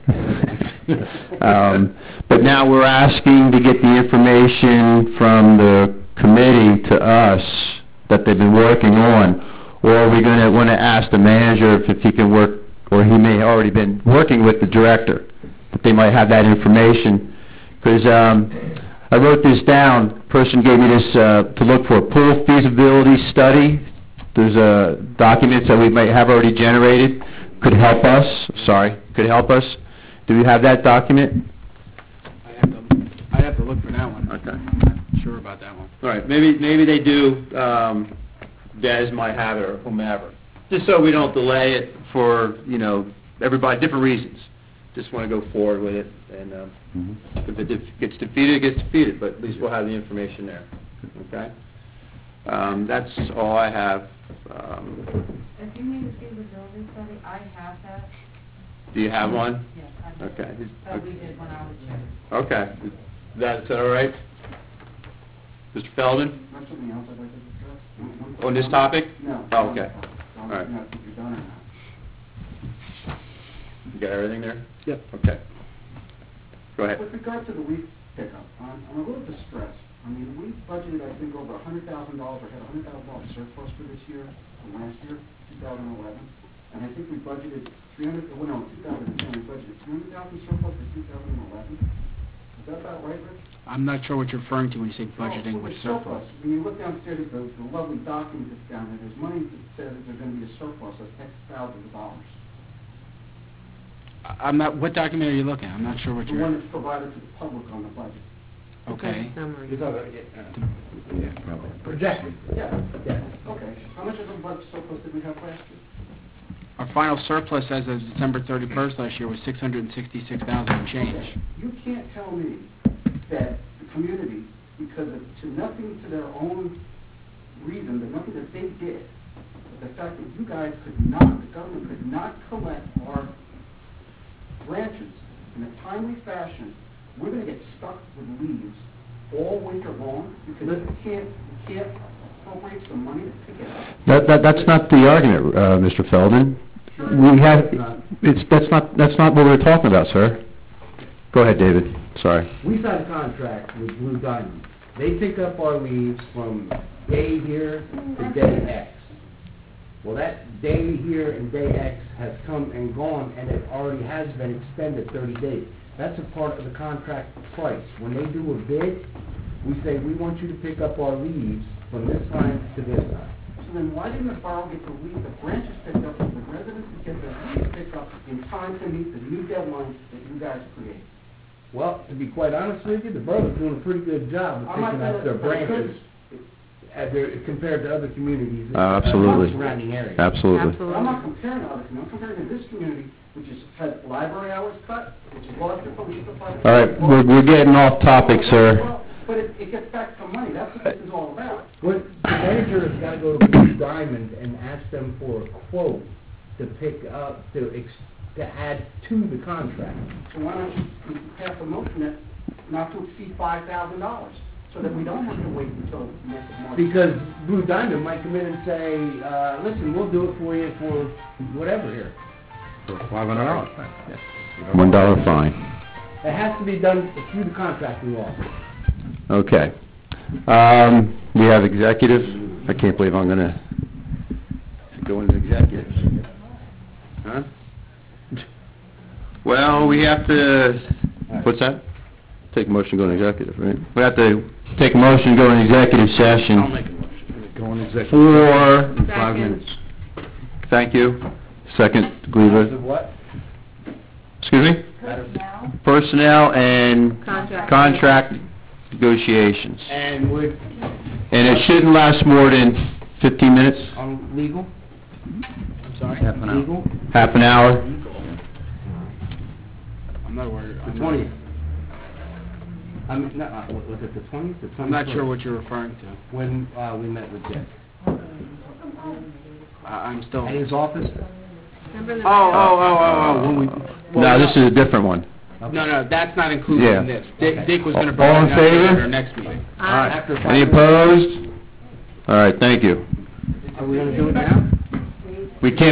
Um, But now we're asking to get the information from the committee to us that they've been working on, or are we going to want to ask the manager if if he can work, or he may have already been working with the director, that they might have that information? Because I wrote this down, person gave me this uh, to look for a pool feasibility study. There's uh, documents that we might have already generated, could help us, sorry, could help us. Do we have that document? I have to, I have to look for that one. Okay. I'm not sure about that one. All right, maybe, maybe they do, um, Des might have it, or whomever, just so we don't delay it for, you know, everybody, different reasons. Just want to go forward with it, and um, Mhm. if it def- gets defeated, it gets defeated, but at least we'll have the information there, okay? Um, That's all I have. Um, If you need a feasibility study, I have that. Do you have one? Yes, I did. Okay. But we did when I was here. Okay. Is that, is that all right? Mister Feldman, There's something else I'd like to discuss? on this topic? No. Oh, okay. So All right. I'm not if you're done or not. You got everything there? Yep. Okay. Go ahead. With regard to the leaf pickup, I'm, I'm a little distressed. I mean, we budgeted, I think, over a hundred thousand dollars, or had a hundred thousand dollars surplus for this year, from last year, two thousand eleven. And I think we budgeted three hundred, well, no, two thousand ten, we budgeted three hundred thousand surplus for two thousand eleven. Is that about right, Rich? I'm not sure what you're referring to when you say budgeting Well, with the surplus. When you look downstairs at the, the lovely document that's down there, there's money that says that there's gonna be a surplus of X thousands of dollars. I- I'm not, what document are you looking at? I'm not sure what The one you're, that's provided to the public on the budget. okay. Summary. You're talking about, uh, projected. Yeah, yeah, okay. How much of a budget surplus did we have last year? Our final surplus as of December thirty-first last year was six hundred and sixty-six thousand and change. You can't tell me that the community, because of, to nothing to their own reason, that nothing that they did, the fact that you guys could not, the government could not collect our branches in a timely fashion, we're gonna get stuck with leaves all winter long, because you can't, you can't appropriate some money to pick it up. That, that, that's not the argument, uh, Mister Feldman. We have, it's, that's not, that's not what we're talking about, sir. Go ahead, David, sorry. We signed a contract with Blue Diamond. They pick up our leaves from day here to day X. Well, that day here and day X has come and gone, and it already has been extended thirty days. That's a part of the contract price. When they do a bid, we say, we want you to pick up our leaves from this time to this time. So then why didn't the borough get the leaf, the branches picked up, so the residents could get their leaves picked up in time to meet the new deadline that you guys created? Well, to be quite honest with you, the borough's doing a pretty good job of I'm not picking saying up their that they branches as they're, compared to other communities. Uh, absolutely. Surrounding areas. Absolutely. But I'm not comparing to other communities, I'm comparing to this community, which is, has library hours cut, which is lost their police department. All right, we're, we're getting off topic, sir. Well, But it, it gets back to money, that's what this is all about. But the manager has got to go to Blue Diamond and ask them for a quote to pick up, to ex, to add to the contract. So why don't you pass a motion that not to exceed five thousand dollars, so that we don't have to wait until next March? Because Blue Diamond might come in and say, uh, listen, we'll do it for you for whatever here. Five hundred dollars. One dollar fine. It has to be done through the contracting law. Okay. Um, we have executive. I can't believe I'm gonna Go into executive. Huh? Well, we have to, What's that? Take a motion to go into executive, right? We have to take a motion to go into executive session. I'll make a motion. Go in executive. For, In five Second. minutes. thank you. Second, Gleaver. Of what? Excuse me? Personnel, Personnel and Contract. contract negotiations. And we're And it shouldn't last more than fifteen minutes, on legal? I'm sorry? Half an hour. Legal? half an hour. I'm not worried. The I'm not- twentieth. I mean, no, uh, was it the twentieth, the twenty-first? I'm not sure what you're referring to. When, uh, we met with Dick. I, I'm still, At his office? Remember the... oh, oh, oh, oh, oh, when we, No, this is a different one. no, no, that's not included Yeah. in this. Dick, Dick was gonna All provide in an update favor? at our next meeting. Aye. After five Any minutes? opposed? All right, thank you. Are we gonna do it now? We can't